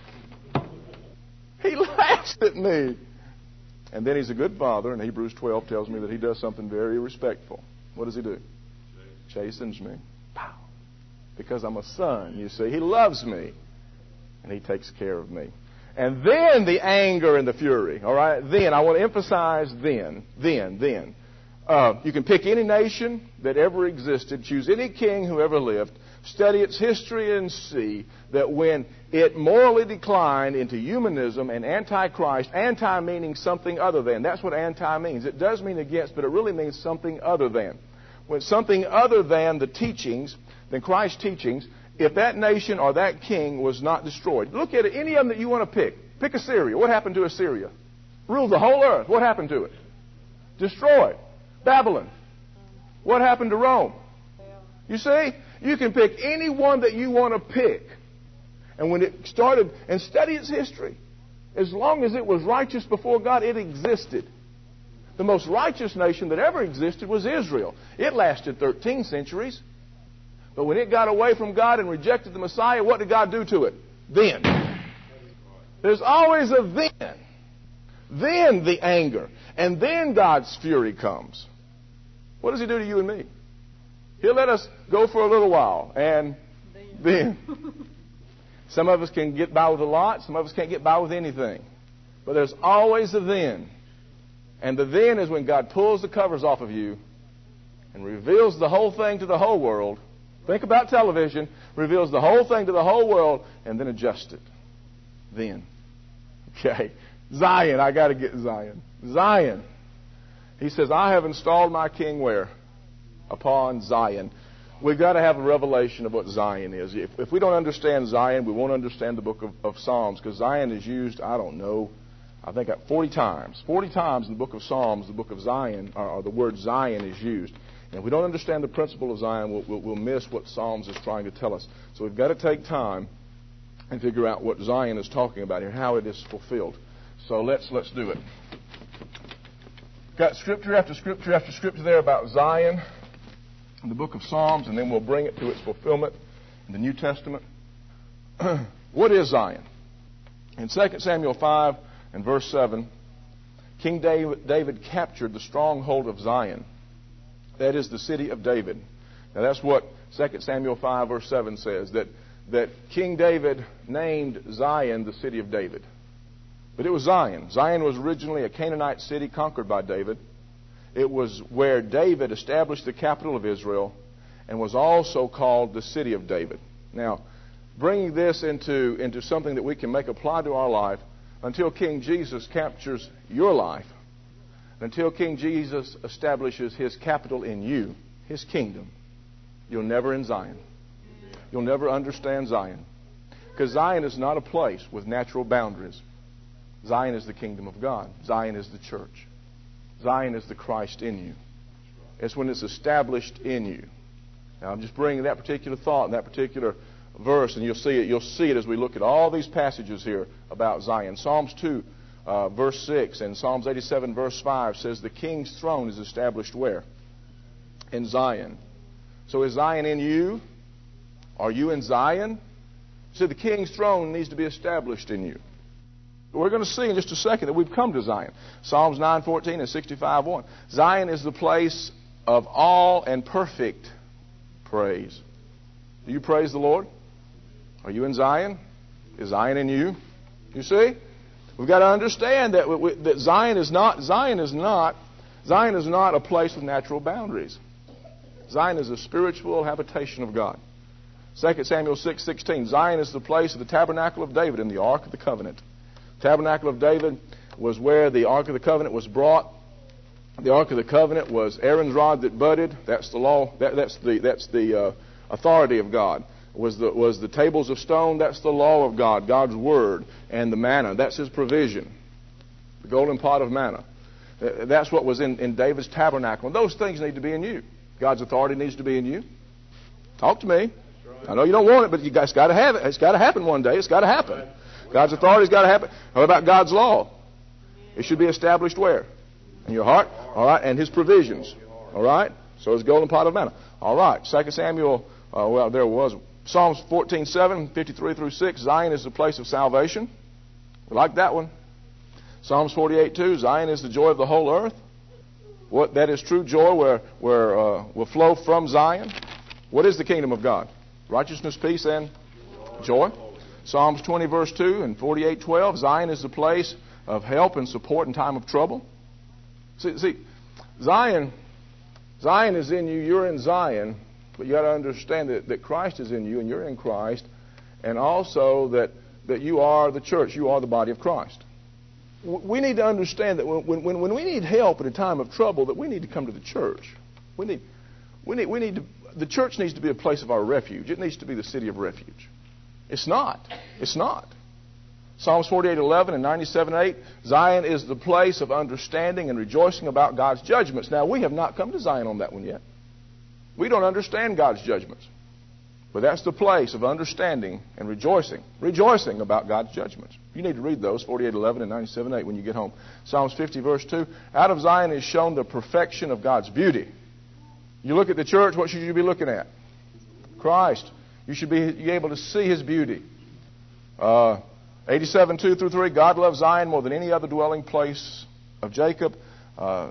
He laughs at me. And then he's a good father, and Hebrews twelve tells me that he does something very respectful. What does he do? Chastens me. Pow. Because I'm a son, you see. He loves me. And he takes care of me. And then the anger and the fury. All right? Then, I want to emphasize then, then, then. Uh, you can pick any nation that ever existed, choose any king who ever lived, study its history and see that when it morally declined into humanism and antichrist, anti meaning something other than. That's what anti means. It does mean against, but it really means something other than. When something other than the teachings, than Christ's teachings, if that nation or that king was not destroyed. Look at it, any of them that you want to pick. Pick Assyria. What happened to Assyria? Ruled the whole earth. What happened to it? Destroyed. Babylon. What happened to Rome? You see? You can pick any one that you want to pick. And when it started, and study its history. As long as it was righteous before God, it existed. The most righteous nation that ever existed was Israel. It lasted thirteen centuries. But when it got away from God and rejected the Messiah, what did God do to it? Then. There's always a then. Then the anger. And then God's fury comes. What does He do to you and me? He'll let us go for a little while. And then. Some of us can get by with a lot. Some of us can't get by with anything. But there's always a then. And the then is when God pulls the covers off of you and reveals the whole thing to the whole world. Think about television. Reveals the whole thing to the whole world and then adjusts it. Then. Okay. Zion. I got to get Zion. Zion. He says, I have installed my king where? Upon Zion. We've got to have a revelation of what Zion is. If, if we don't understand Zion, we won't understand the book of, of Psalms, because Zion is used, I don't know, I think forty times. forty times in the book of Psalms, the book of Zion, or, or the word Zion is used. And if we don't understand the principle of Zion, we'll, we'll, we'll miss what Psalms is trying to tell us. So we've got to take time and figure out what Zion is talking about here, how it is fulfilled. So let's let's do it. Got scripture after scripture after scripture there about Zion in the book of Psalms, and then we'll bring it to its fulfillment in the New Testament. What is Zion? In Second Samuel five and verse seven, King David, David captured the stronghold of Zion. That is the city of David. Now that's what Second Samuel five verse seven says, that, that King David named Zion the city of David. But it was Zion. Zion was originally a Canaanite city conquered by David. It was where David established the capital of Israel and was also called the city of David. Now, bringing this into, into something that we can make apply to our life, until King Jesus captures your life, until King Jesus establishes His capital in you, His kingdom, you'll never in Zion. You'll never understand Zion. Because Zion is not a place with natural boundaries. Zion is the kingdom of God. Zion is the church. Zion is the Christ in you. It's when it's established in you. Now, I'm just bringing that particular thought and that particular verse, and you'll see it. You'll see it as we look at all these passages here about Zion. Psalms two, uh, verse six, and Psalms eighty-seven, verse five says the king's throne is established where? In Zion. So is Zion in you? Are you in Zion? So the king's throne needs to be established in you. We're going to see in just a second that we've come to Zion. Psalms nine fourteen and sixty-five one. Zion is the place of all and perfect praise. Do you praise the Lord? Are you in Zion? Is Zion in you? You see? We've got to understand that, we, that Zion is not Zion is not Zion is not a place with natural boundaries. Zion is a spiritual habitation of God. Second Samuel six sixteen. Zion is the place of the tabernacle of David and the ark of the covenant. Tabernacle of David was where the Ark of the Covenant was brought. The Ark of the Covenant was Aaron's rod that budded. That's the law. That, that's the that's the uh, authority of God. Was the was the tables of stone. That's the law of God, God's word, and the manna. That's His provision. The golden pot of manna. That's what was in, in David's tabernacle. And those things need to be in you. God's authority needs to be in you. Talk to me. I know you don't want it, but you guys got to have it. It's got to happen one day. It's got to happen. God's authority's got to happen. How about God's law? It should be established where? In your heart. All right. And His provisions. All right. So His golden pot of manna. All right. Second Samuel, uh, well, there was Psalms fourteen seven, fifty-three through six. Zion is the place of salvation. We like that one. Psalms forty-eight two. Zion is the joy of the whole earth. What that is true joy where where uh, will flow from Zion. What is the kingdom of God? Righteousness, peace, and joy. Psalms twenty verse two and forty-eight twelve. Zion is the place of help and support in time of trouble. See, see Zion, Zion is in you. You're in Zion, but you got to understand that, that Christ is in you, and you're in Christ, and also that that you are the church. You are the body of Christ. We need to understand that when, when, when we need help in a time of trouble, that we need to come to the church. We need, we need, we need to, the church needs to be a place of our refuge. It needs to be the city of refuge. It's not. It's not. Psalms forty-eight eleven and ninety-seven eight, Zion is the place of understanding and rejoicing about God's judgments. Now, we have not come to Zion on that one yet. We don't understand God's judgments. But that's the place of understanding and rejoicing. Rejoicing about God's judgments. You need to read those, forty-eight eleven and ninety-seven eight, when you get home. Psalms fifty verse two. Out of Zion is shown the perfection of God's beauty. You look at the church, what should you be looking at? Christ. You should be able to see His beauty. Uh, eighty-seven two through three. God loves Zion more than any other dwelling place of Jacob. Uh,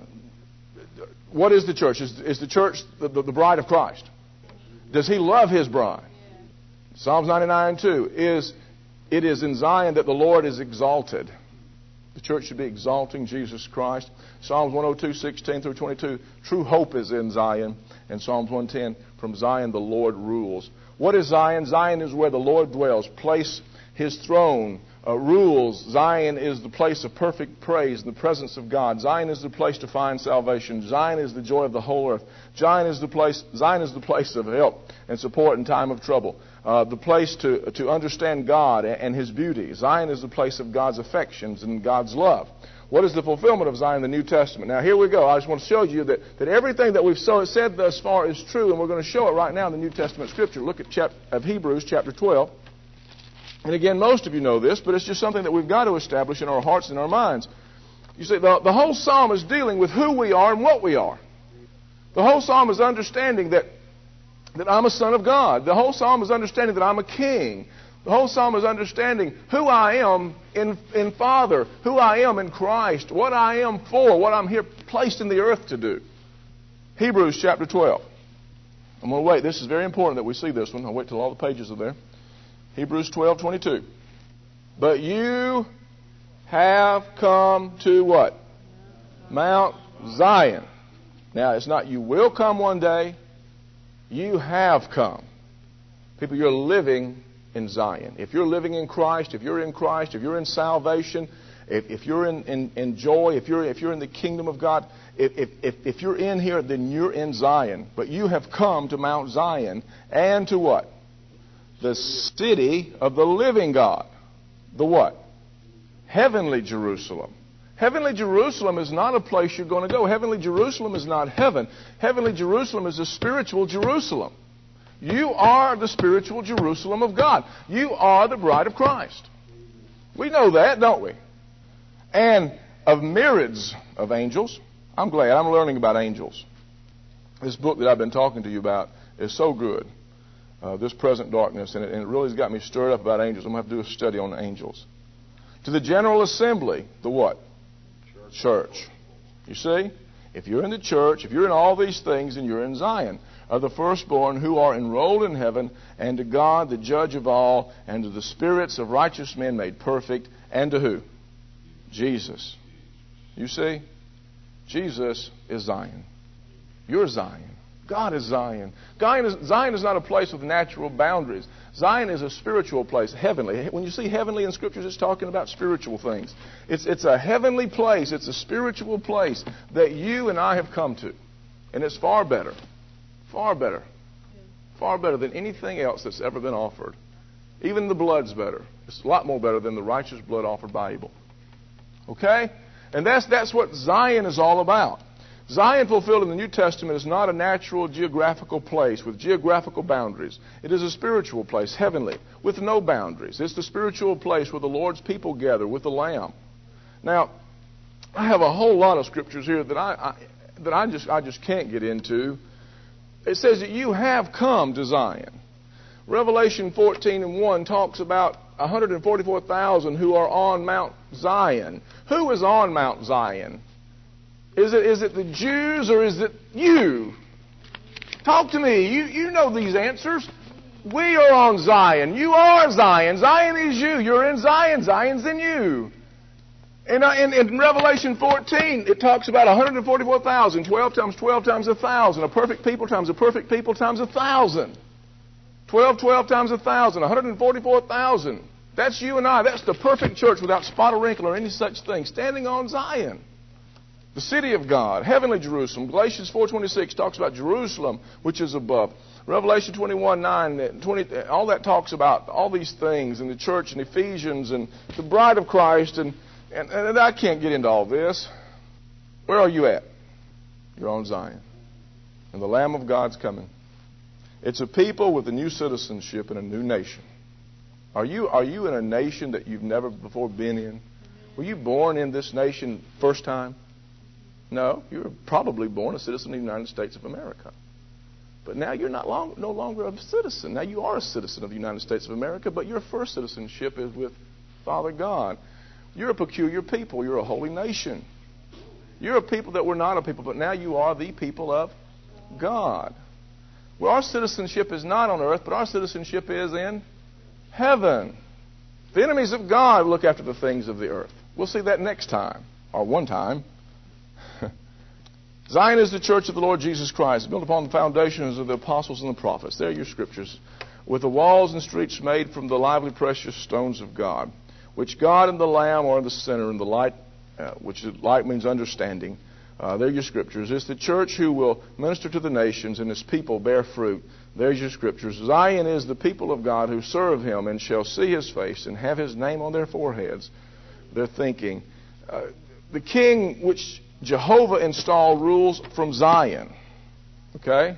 what is the church? Is, is the church the, the, the bride of Christ? Does He love His bride? Psalms ninety-nine two is, it is in Zion that the Lord is exalted. The church should be exalting Jesus Christ. Psalms one oh two sixteen through twenty-two, true hope is in Zion. And Psalms one ten, from Zion the Lord rules. What is Zion? Zion is where the Lord dwells. Place His throne, uh, rules. Zion is the place of perfect praise in the presence of God. Zion is the place to find salvation. Zion is the joy of the whole earth. Zion is the place, Zion is the place of help and support in time of trouble. Uh, the place to, to understand God and His beauty. Zion is the place of God's affections and God's love. What is the fulfillment of Zion in the New Testament? Now, here we go. I just want to show you that, that everything that we've so said thus far is true, and we're going to show it right now in the New Testament Scripture. Look at chapter of Hebrews, chapter twelve. And again, most of you know this, but it's just something that we've got to establish in our hearts and our minds. You see, the, the whole psalm is dealing with who we are and what we are. The whole psalm is understanding that, that I'm a son of God. The whole psalm is understanding that I'm a king. The whole psalm is understanding who I am in, in Father, who I am in Christ, what I am for, what I'm here placed in the earth to do. Hebrews chapter twelve. I'm going to wait. This is very important that we see this one. I'll wait till all the pages are there. Hebrews twelve twenty-two. But you have come to what? Mount Zion. Now, it's not you will come one day. You have come. People, you're living in Zion. If you're living in Christ, if you're in Christ, if you're in salvation, if, if you're in, in, in joy, if you're, if you're in the kingdom of God, if, if, if, if you're in here, then you're in Zion. But you have come to Mount Zion and to what? The city of the living God. The what? Heavenly Jerusalem. Heavenly Jerusalem is not a place you're going to go. Heavenly Jerusalem is not heaven. Heavenly Jerusalem is a spiritual Jerusalem. You are the spiritual Jerusalem of God. You are the bride of Christ. We know that, don't we? And of myriads of angels. I'm glad I'm learning about angels. This book that I've been talking to you about is so good. Uh, this present darkness, and it, and it really has got me stirred up about angels. I'm going to have to do a study on angels. To the general assembly, the what? Church. Church. You see? If you're in the church, if you're in all these things, then you're in Zion. Of the firstborn who are enrolled in heaven, and to God, the judge of all, and to the spirits of righteous men made perfect, and to who? Jesus. You see? Jesus is Zion. You're Zion. God is Zion. Zion is, Zion is not a place with natural boundaries. Zion is a spiritual place, heavenly. When you see heavenly in Scriptures, it's talking about spiritual things. It's, it's a heavenly place. It's a spiritual place that you and I have come to. And it's far better. Far better. Far better than anything else that's ever been offered. Even the blood's better. It's a lot more better than the righteous blood offered by Abel. Okay? And that's, that's what Zion is all about. Zion fulfilled in the New Testament is not a natural geographical place with geographical boundaries. It is a spiritual place, heavenly, with no boundaries. It's the spiritual place where the Lord's people gather with the Lamb. Now, I have a whole lot of scriptures here that I, I that I just I just can't get into. It says that you have come to Zion. Revelation fourteen and one talks about one hundred forty-four thousand who are on Mount Zion. Who is on Mount Zion? Is it is it the Jews or is it you? Talk to me. You you know these answers. We are on Zion. You are Zion. Zion is you. You're in Zion. Zion's in you. In, in, in Revelation fourteen, it talks about one hundred forty-four thousand. twelve times twelve times one thousand. A perfect people times a perfect people times one thousand. twelve, twelve times one thousand. one hundred forty-four thousand. That's you and I. That's the perfect church without spot or wrinkle or any such thing. Standing on Zion. The city of God. Heavenly Jerusalem. Galatians four twenty-six talks about Jerusalem, which is above. Revelation twenty-one nine, twenty, all that talks about all these things in the church and Ephesians and the bride of Christ. And, and, and I can't get into all this. Where are you at? You're on Zion. And the Lamb of God's coming. It's a people with a new citizenship in a new nation. Are you, are you in a nation that you've never before been in? Were you born in this nation first time? No, you were probably born a citizen of the United States of America. But now you're not long, no longer a citizen. Now you are a citizen of the United States of America, but your first citizenship is with Father God. You're a peculiar people. You're a holy nation. You're a people that were not a people, but now you are the people of God. Well, our citizenship is not on earth, but our citizenship is in heaven. The enemies of God look after the things of the earth. We'll see that next time, or one time. Zion is the church of the Lord Jesus Christ, built upon the foundations of the apostles and the prophets. There are your scriptures. With the walls and streets made from the lively precious stones of God, which God and the Lamb are in the center, and the light, uh, which light means understanding. Uh, there are your scriptures. It's the church who will minister to the nations, and its people bear fruit. There's your scriptures. Zion is the people of God who serve Him and shall see His face and have His name on their foreheads. They're thinking. Uh, the king which Jehovah installed rules from Zion. Okay?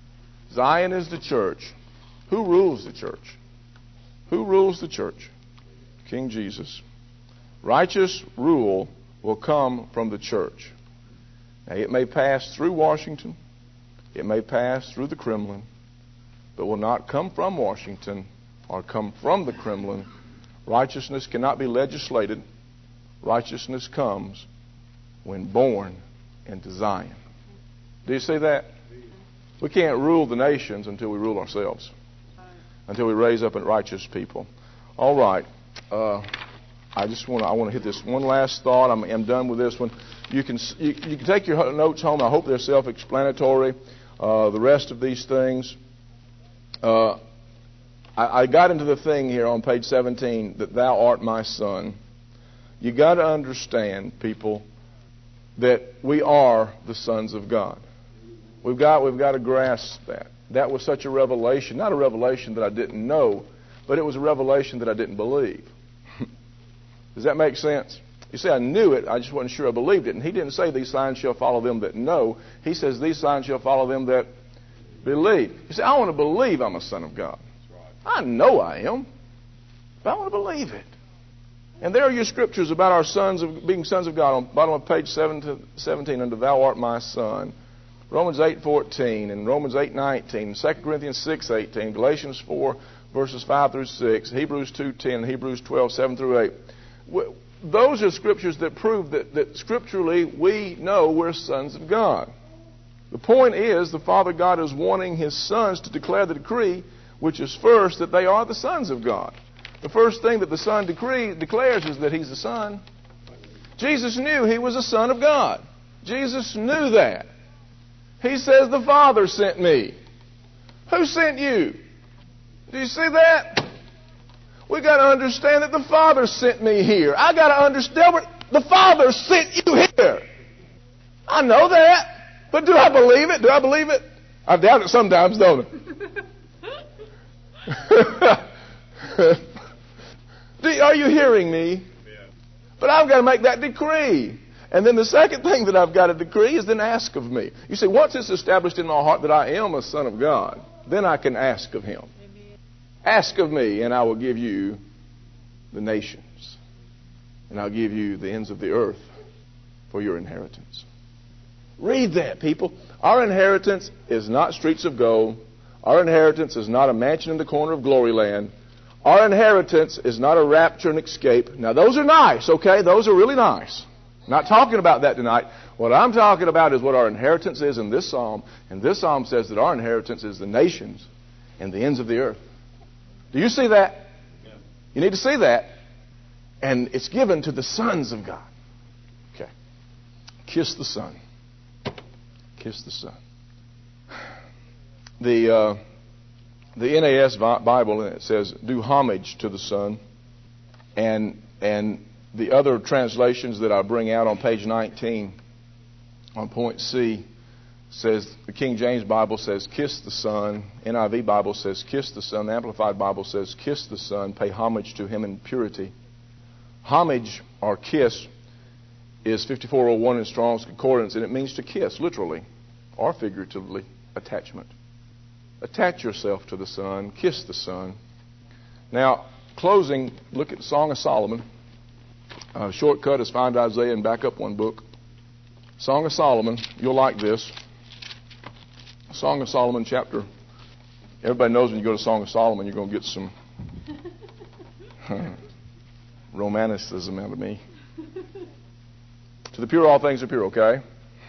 Zion is the church. Who rules the church? Who rules the church? King Jesus. Righteous rule will come from the church. Now, it may pass through Washington. It may pass through the Kremlin. But will not come from Washington or come from the Kremlin. Righteousness cannot be legislated. Righteousness comes when born into Zion. Do you see that? We can't rule the nations until we rule ourselves. Until we raise up a righteous people. All right. Uh, I just want to I want to hit this one last thought. I'm, I'm done with this one. You can you, you can take your notes home. I hope they're self-explanatory. Uh, the rest of these things. Uh, I, I got into the thing here on page seventeen that thou art my son. You got to understand, people, that we are the sons of God. We've got we've got to grasp that. That was such a revelation, not a revelation that I didn't know, but it was a revelation that I didn't believe. Does that make sense? You see, I knew it, I just wasn't sure I believed it. And He didn't say these signs shall follow them that know. He says these signs shall follow them that believe. You see, I want to believe I'm a son of God. I know I am, but I want to believe it. And there are your scriptures about our sons of being sons of God on the bottom of page seventeen under thou art my son. Romans eight fourteen and Romans eight nineteen, Second Corinthians six eighteen, Galatians four verses five through six, Hebrews two ten, Hebrews twelve seven through eight. Those are scriptures that prove that, that scripturally we know we're sons of God. The point is the Father God is wanting His sons to declare the decree, which is first that they are the sons of God. The first thing that the Son decree, declares is that He's the Son. Jesus knew He was a Son of God. Jesus knew that. He says, the Father sent me. Who sent you? Do you see that? We got to understand that the Father sent me here. I got to understand what the Father sent you here. I know that. But do I believe it? Do I believe it? I doubt it sometimes, don't I? Are you hearing me? Yeah. But I've got to make that decree. And then the second thing that I've got to decree is then ask of me. You see, once it's established in my heart that I am a son of God, then I can ask of Him. Amen. Ask of me, and I will give you the nations. And I'll give you the ends of the earth. for your inheritance. Read that, people. Our inheritance is not streets of gold. Our inheritance is not a mansion in the corner of glory land. Our inheritance is not a rapture and escape. Now, those are nice, okay? Those are really nice. I'm not talking about that tonight. What I'm talking about is what our inheritance is in this psalm. And this psalm says that our inheritance is the nations and the ends of the earth. Do you see that? Yeah. You need to see that. And it's given to the sons of God. Okay. Kiss the Son. Kiss the Son. The uh, the N A S Bible, it says, do homage to the Son. And and the other translations that I bring out on page nineteen, on point C, says, the King James Bible says, kiss the Son. N I V Bible says, kiss the Son. The Amplified Bible says, kiss the Son. Pay homage to Him in purity. Homage, or kiss, is fifty-four oh one in Strong's Concordance, and it means to kiss, literally or figuratively, attachment. Attach yourself to the Son. Kiss the Son. Now, closing, look at Song of Solomon. Uh, shortcut is find Isaiah and back up one book. Song of Solomon, you'll like this. Song of Solomon chapter. Everybody knows when you go to Song of Solomon, you're going to get some romanticism out of me. To the pure, all things are pure, okay?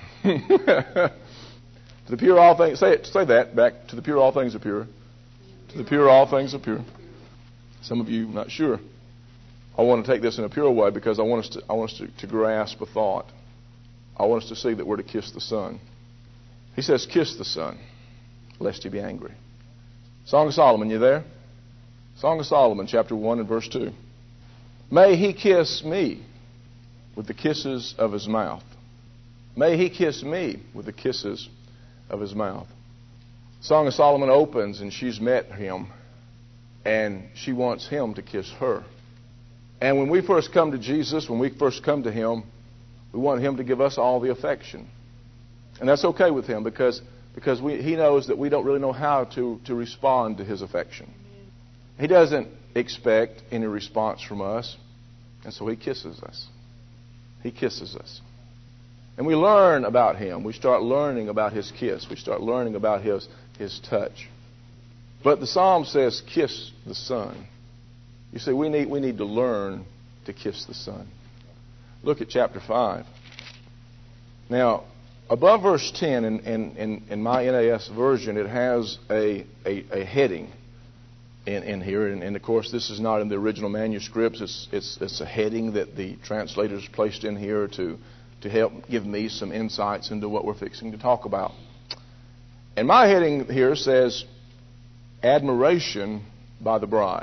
To the pure, all things, say it, say that back. To the pure, all things are pure. To the pure, all things are pure. Some of you not sure. I want to take this in a pure way because I want us to, I want us to, to grasp a thought. I want us to see that we're to kiss the Son. He says, kiss the Son, lest He be angry. Song of Solomon, you there? Song of Solomon, chapter one and verse two. May He kiss me with the kisses of His mouth. May He kiss me with the kisses of His mouth. Song of Solomon opens and she's met Him and she wants Him to kiss her. And when we first come to Jesus, when we first come to Him, we want Him to give us all the affection. And that's okay with Him because, because we, He knows that we don't really know how to, to respond to His affection. He doesn't expect any response from us, and so He kisses us. He kisses us. And we learn about Him. We start learning about His kiss. We start learning about His, His touch. But the Psalm says, kiss the Son. You see, we need, we need to learn to kiss the Son. Look at chapter five. Now, above verse ten in, in, in, in my N A S version, it has a, a, a heading in, in here. And, and, of course, this is not in the original manuscripts. It's, it's, it's a heading that the translators placed in here to, to help give me some insights into what we're fixing to talk about. And my heading here says, admiration by the bride.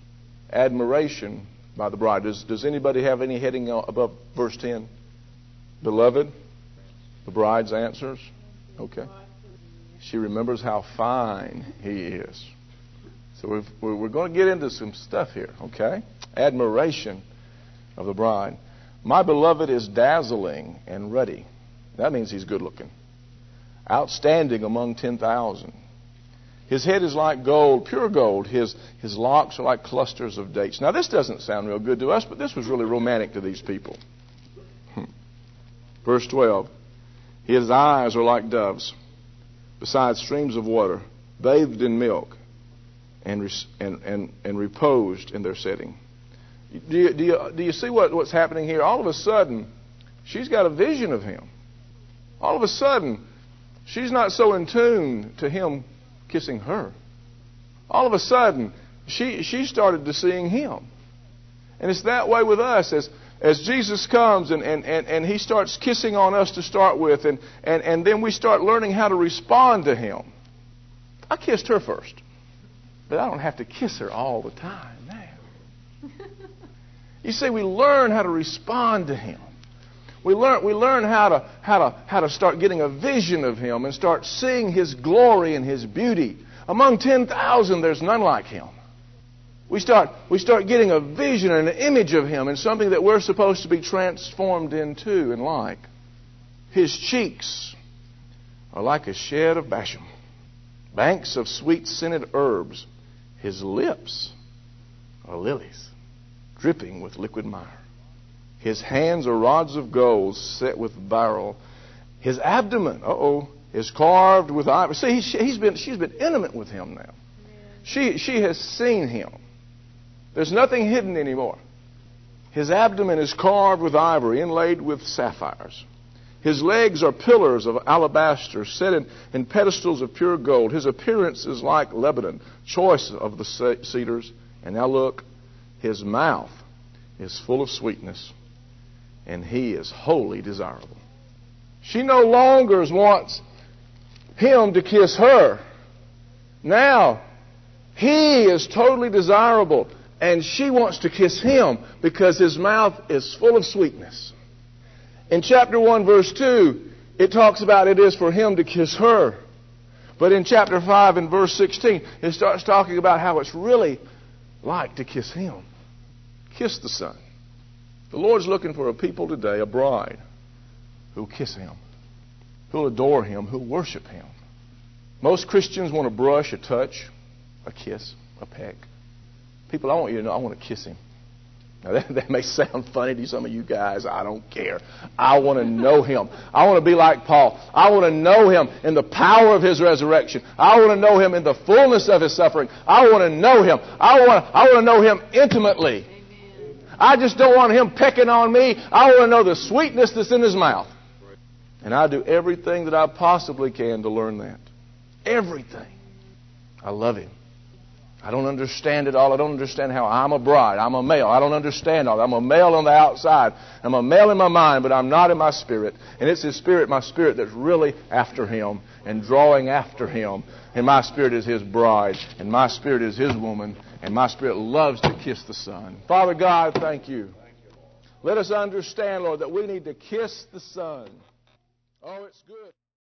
Admiration by the bride. Does, does anybody have any heading above verse ten? Beloved, the bride's answers. Okay. She remembers how fine he is. So we've, we're going to get into some stuff here. Okay. Admiration of the bride. My beloved is dazzling and ruddy. That means he's good looking. Outstanding among ten thousand. His head is like gold, pure gold. His, his locks are like clusters of dates. Now, this doesn't sound real good to us, but this was really romantic to these people. Hmm. Verse twelve. His eyes are like doves, beside streams of water, bathed in milk, and, and, and, and reposed in their setting. Do you, do you, do you see what, what's happening here? All of a sudden, she's got a vision of him. All of a sudden, she's not so in tune to him kissing her. All of a sudden, she she started to seeing him. And it's that way with us as as Jesus comes and, and, and, and He starts kissing on us to start with, and, and, and then we start learning how to respond to Him. I kissed her first, but I don't have to kiss her all the time now. You see, we learn how to respond to Him. We learn, we learn how to, how to, how to start getting a vision of Him and start seeing His glory and His beauty. Among ten thousand, there's none like Him. We start, we start getting a vision and an image of Him and something that we're supposed to be transformed into and like. His cheeks are like a shed of balsam, banks of sweet-scented herbs. His lips are lilies, dripping with liquid myrrh. His hands are rods of gold set with beryl. His abdomen, uh-oh, is carved with ivory. See, he's, he's been, she's been intimate with him now. She, she has seen him. There's nothing hidden anymore. His abdomen is carved with ivory, inlaid with sapphires. His legs are pillars of alabaster, set in, in pedestals of pure gold. His appearance is like Lebanon, choice of the cedars. And now look, his mouth is full of sweetness, and he is wholly desirable. She no longer wants him to kiss her. Now, he is totally desirable, and she wants to kiss him because his mouth is full of sweetness. In chapter one, verse two, it talks about it is for him to kiss her. But in chapter five and verse sixteen, it starts talking about how it's really like to kiss him. Kiss the Son. The Lord's looking for a people today, a bride, who'll kiss him, who'll adore him, who'll worship him. Most Christians want to brush, a touch, a kiss, a peck. People, I want you to know, I want to kiss him. Now, that, that may sound funny to some of you guys. I don't care. I want to know him. I want to be like Paul. I want to know him in the power of his resurrection. I want to know him in the fullness of his suffering. I want to know him. I want, I want to know him intimately. Amen. I just don't want him pecking on me. I want to know the sweetness that's in his mouth. And I do everything that I possibly can to learn that. Everything. I love him. I don't understand it all. I don't understand how I'm a bride. I'm a male. I don't understand all that. I'm a male on the outside. I'm a male in my mind, but I'm not in my spirit. And it's his spirit, my spirit, that's really after him and drawing after him. And my spirit is his bride. And my spirit is his woman. And my spirit loves to kiss the Son. Father God, thank you. Let us understand, Lord, that we need to kiss the Son. Oh, it's good.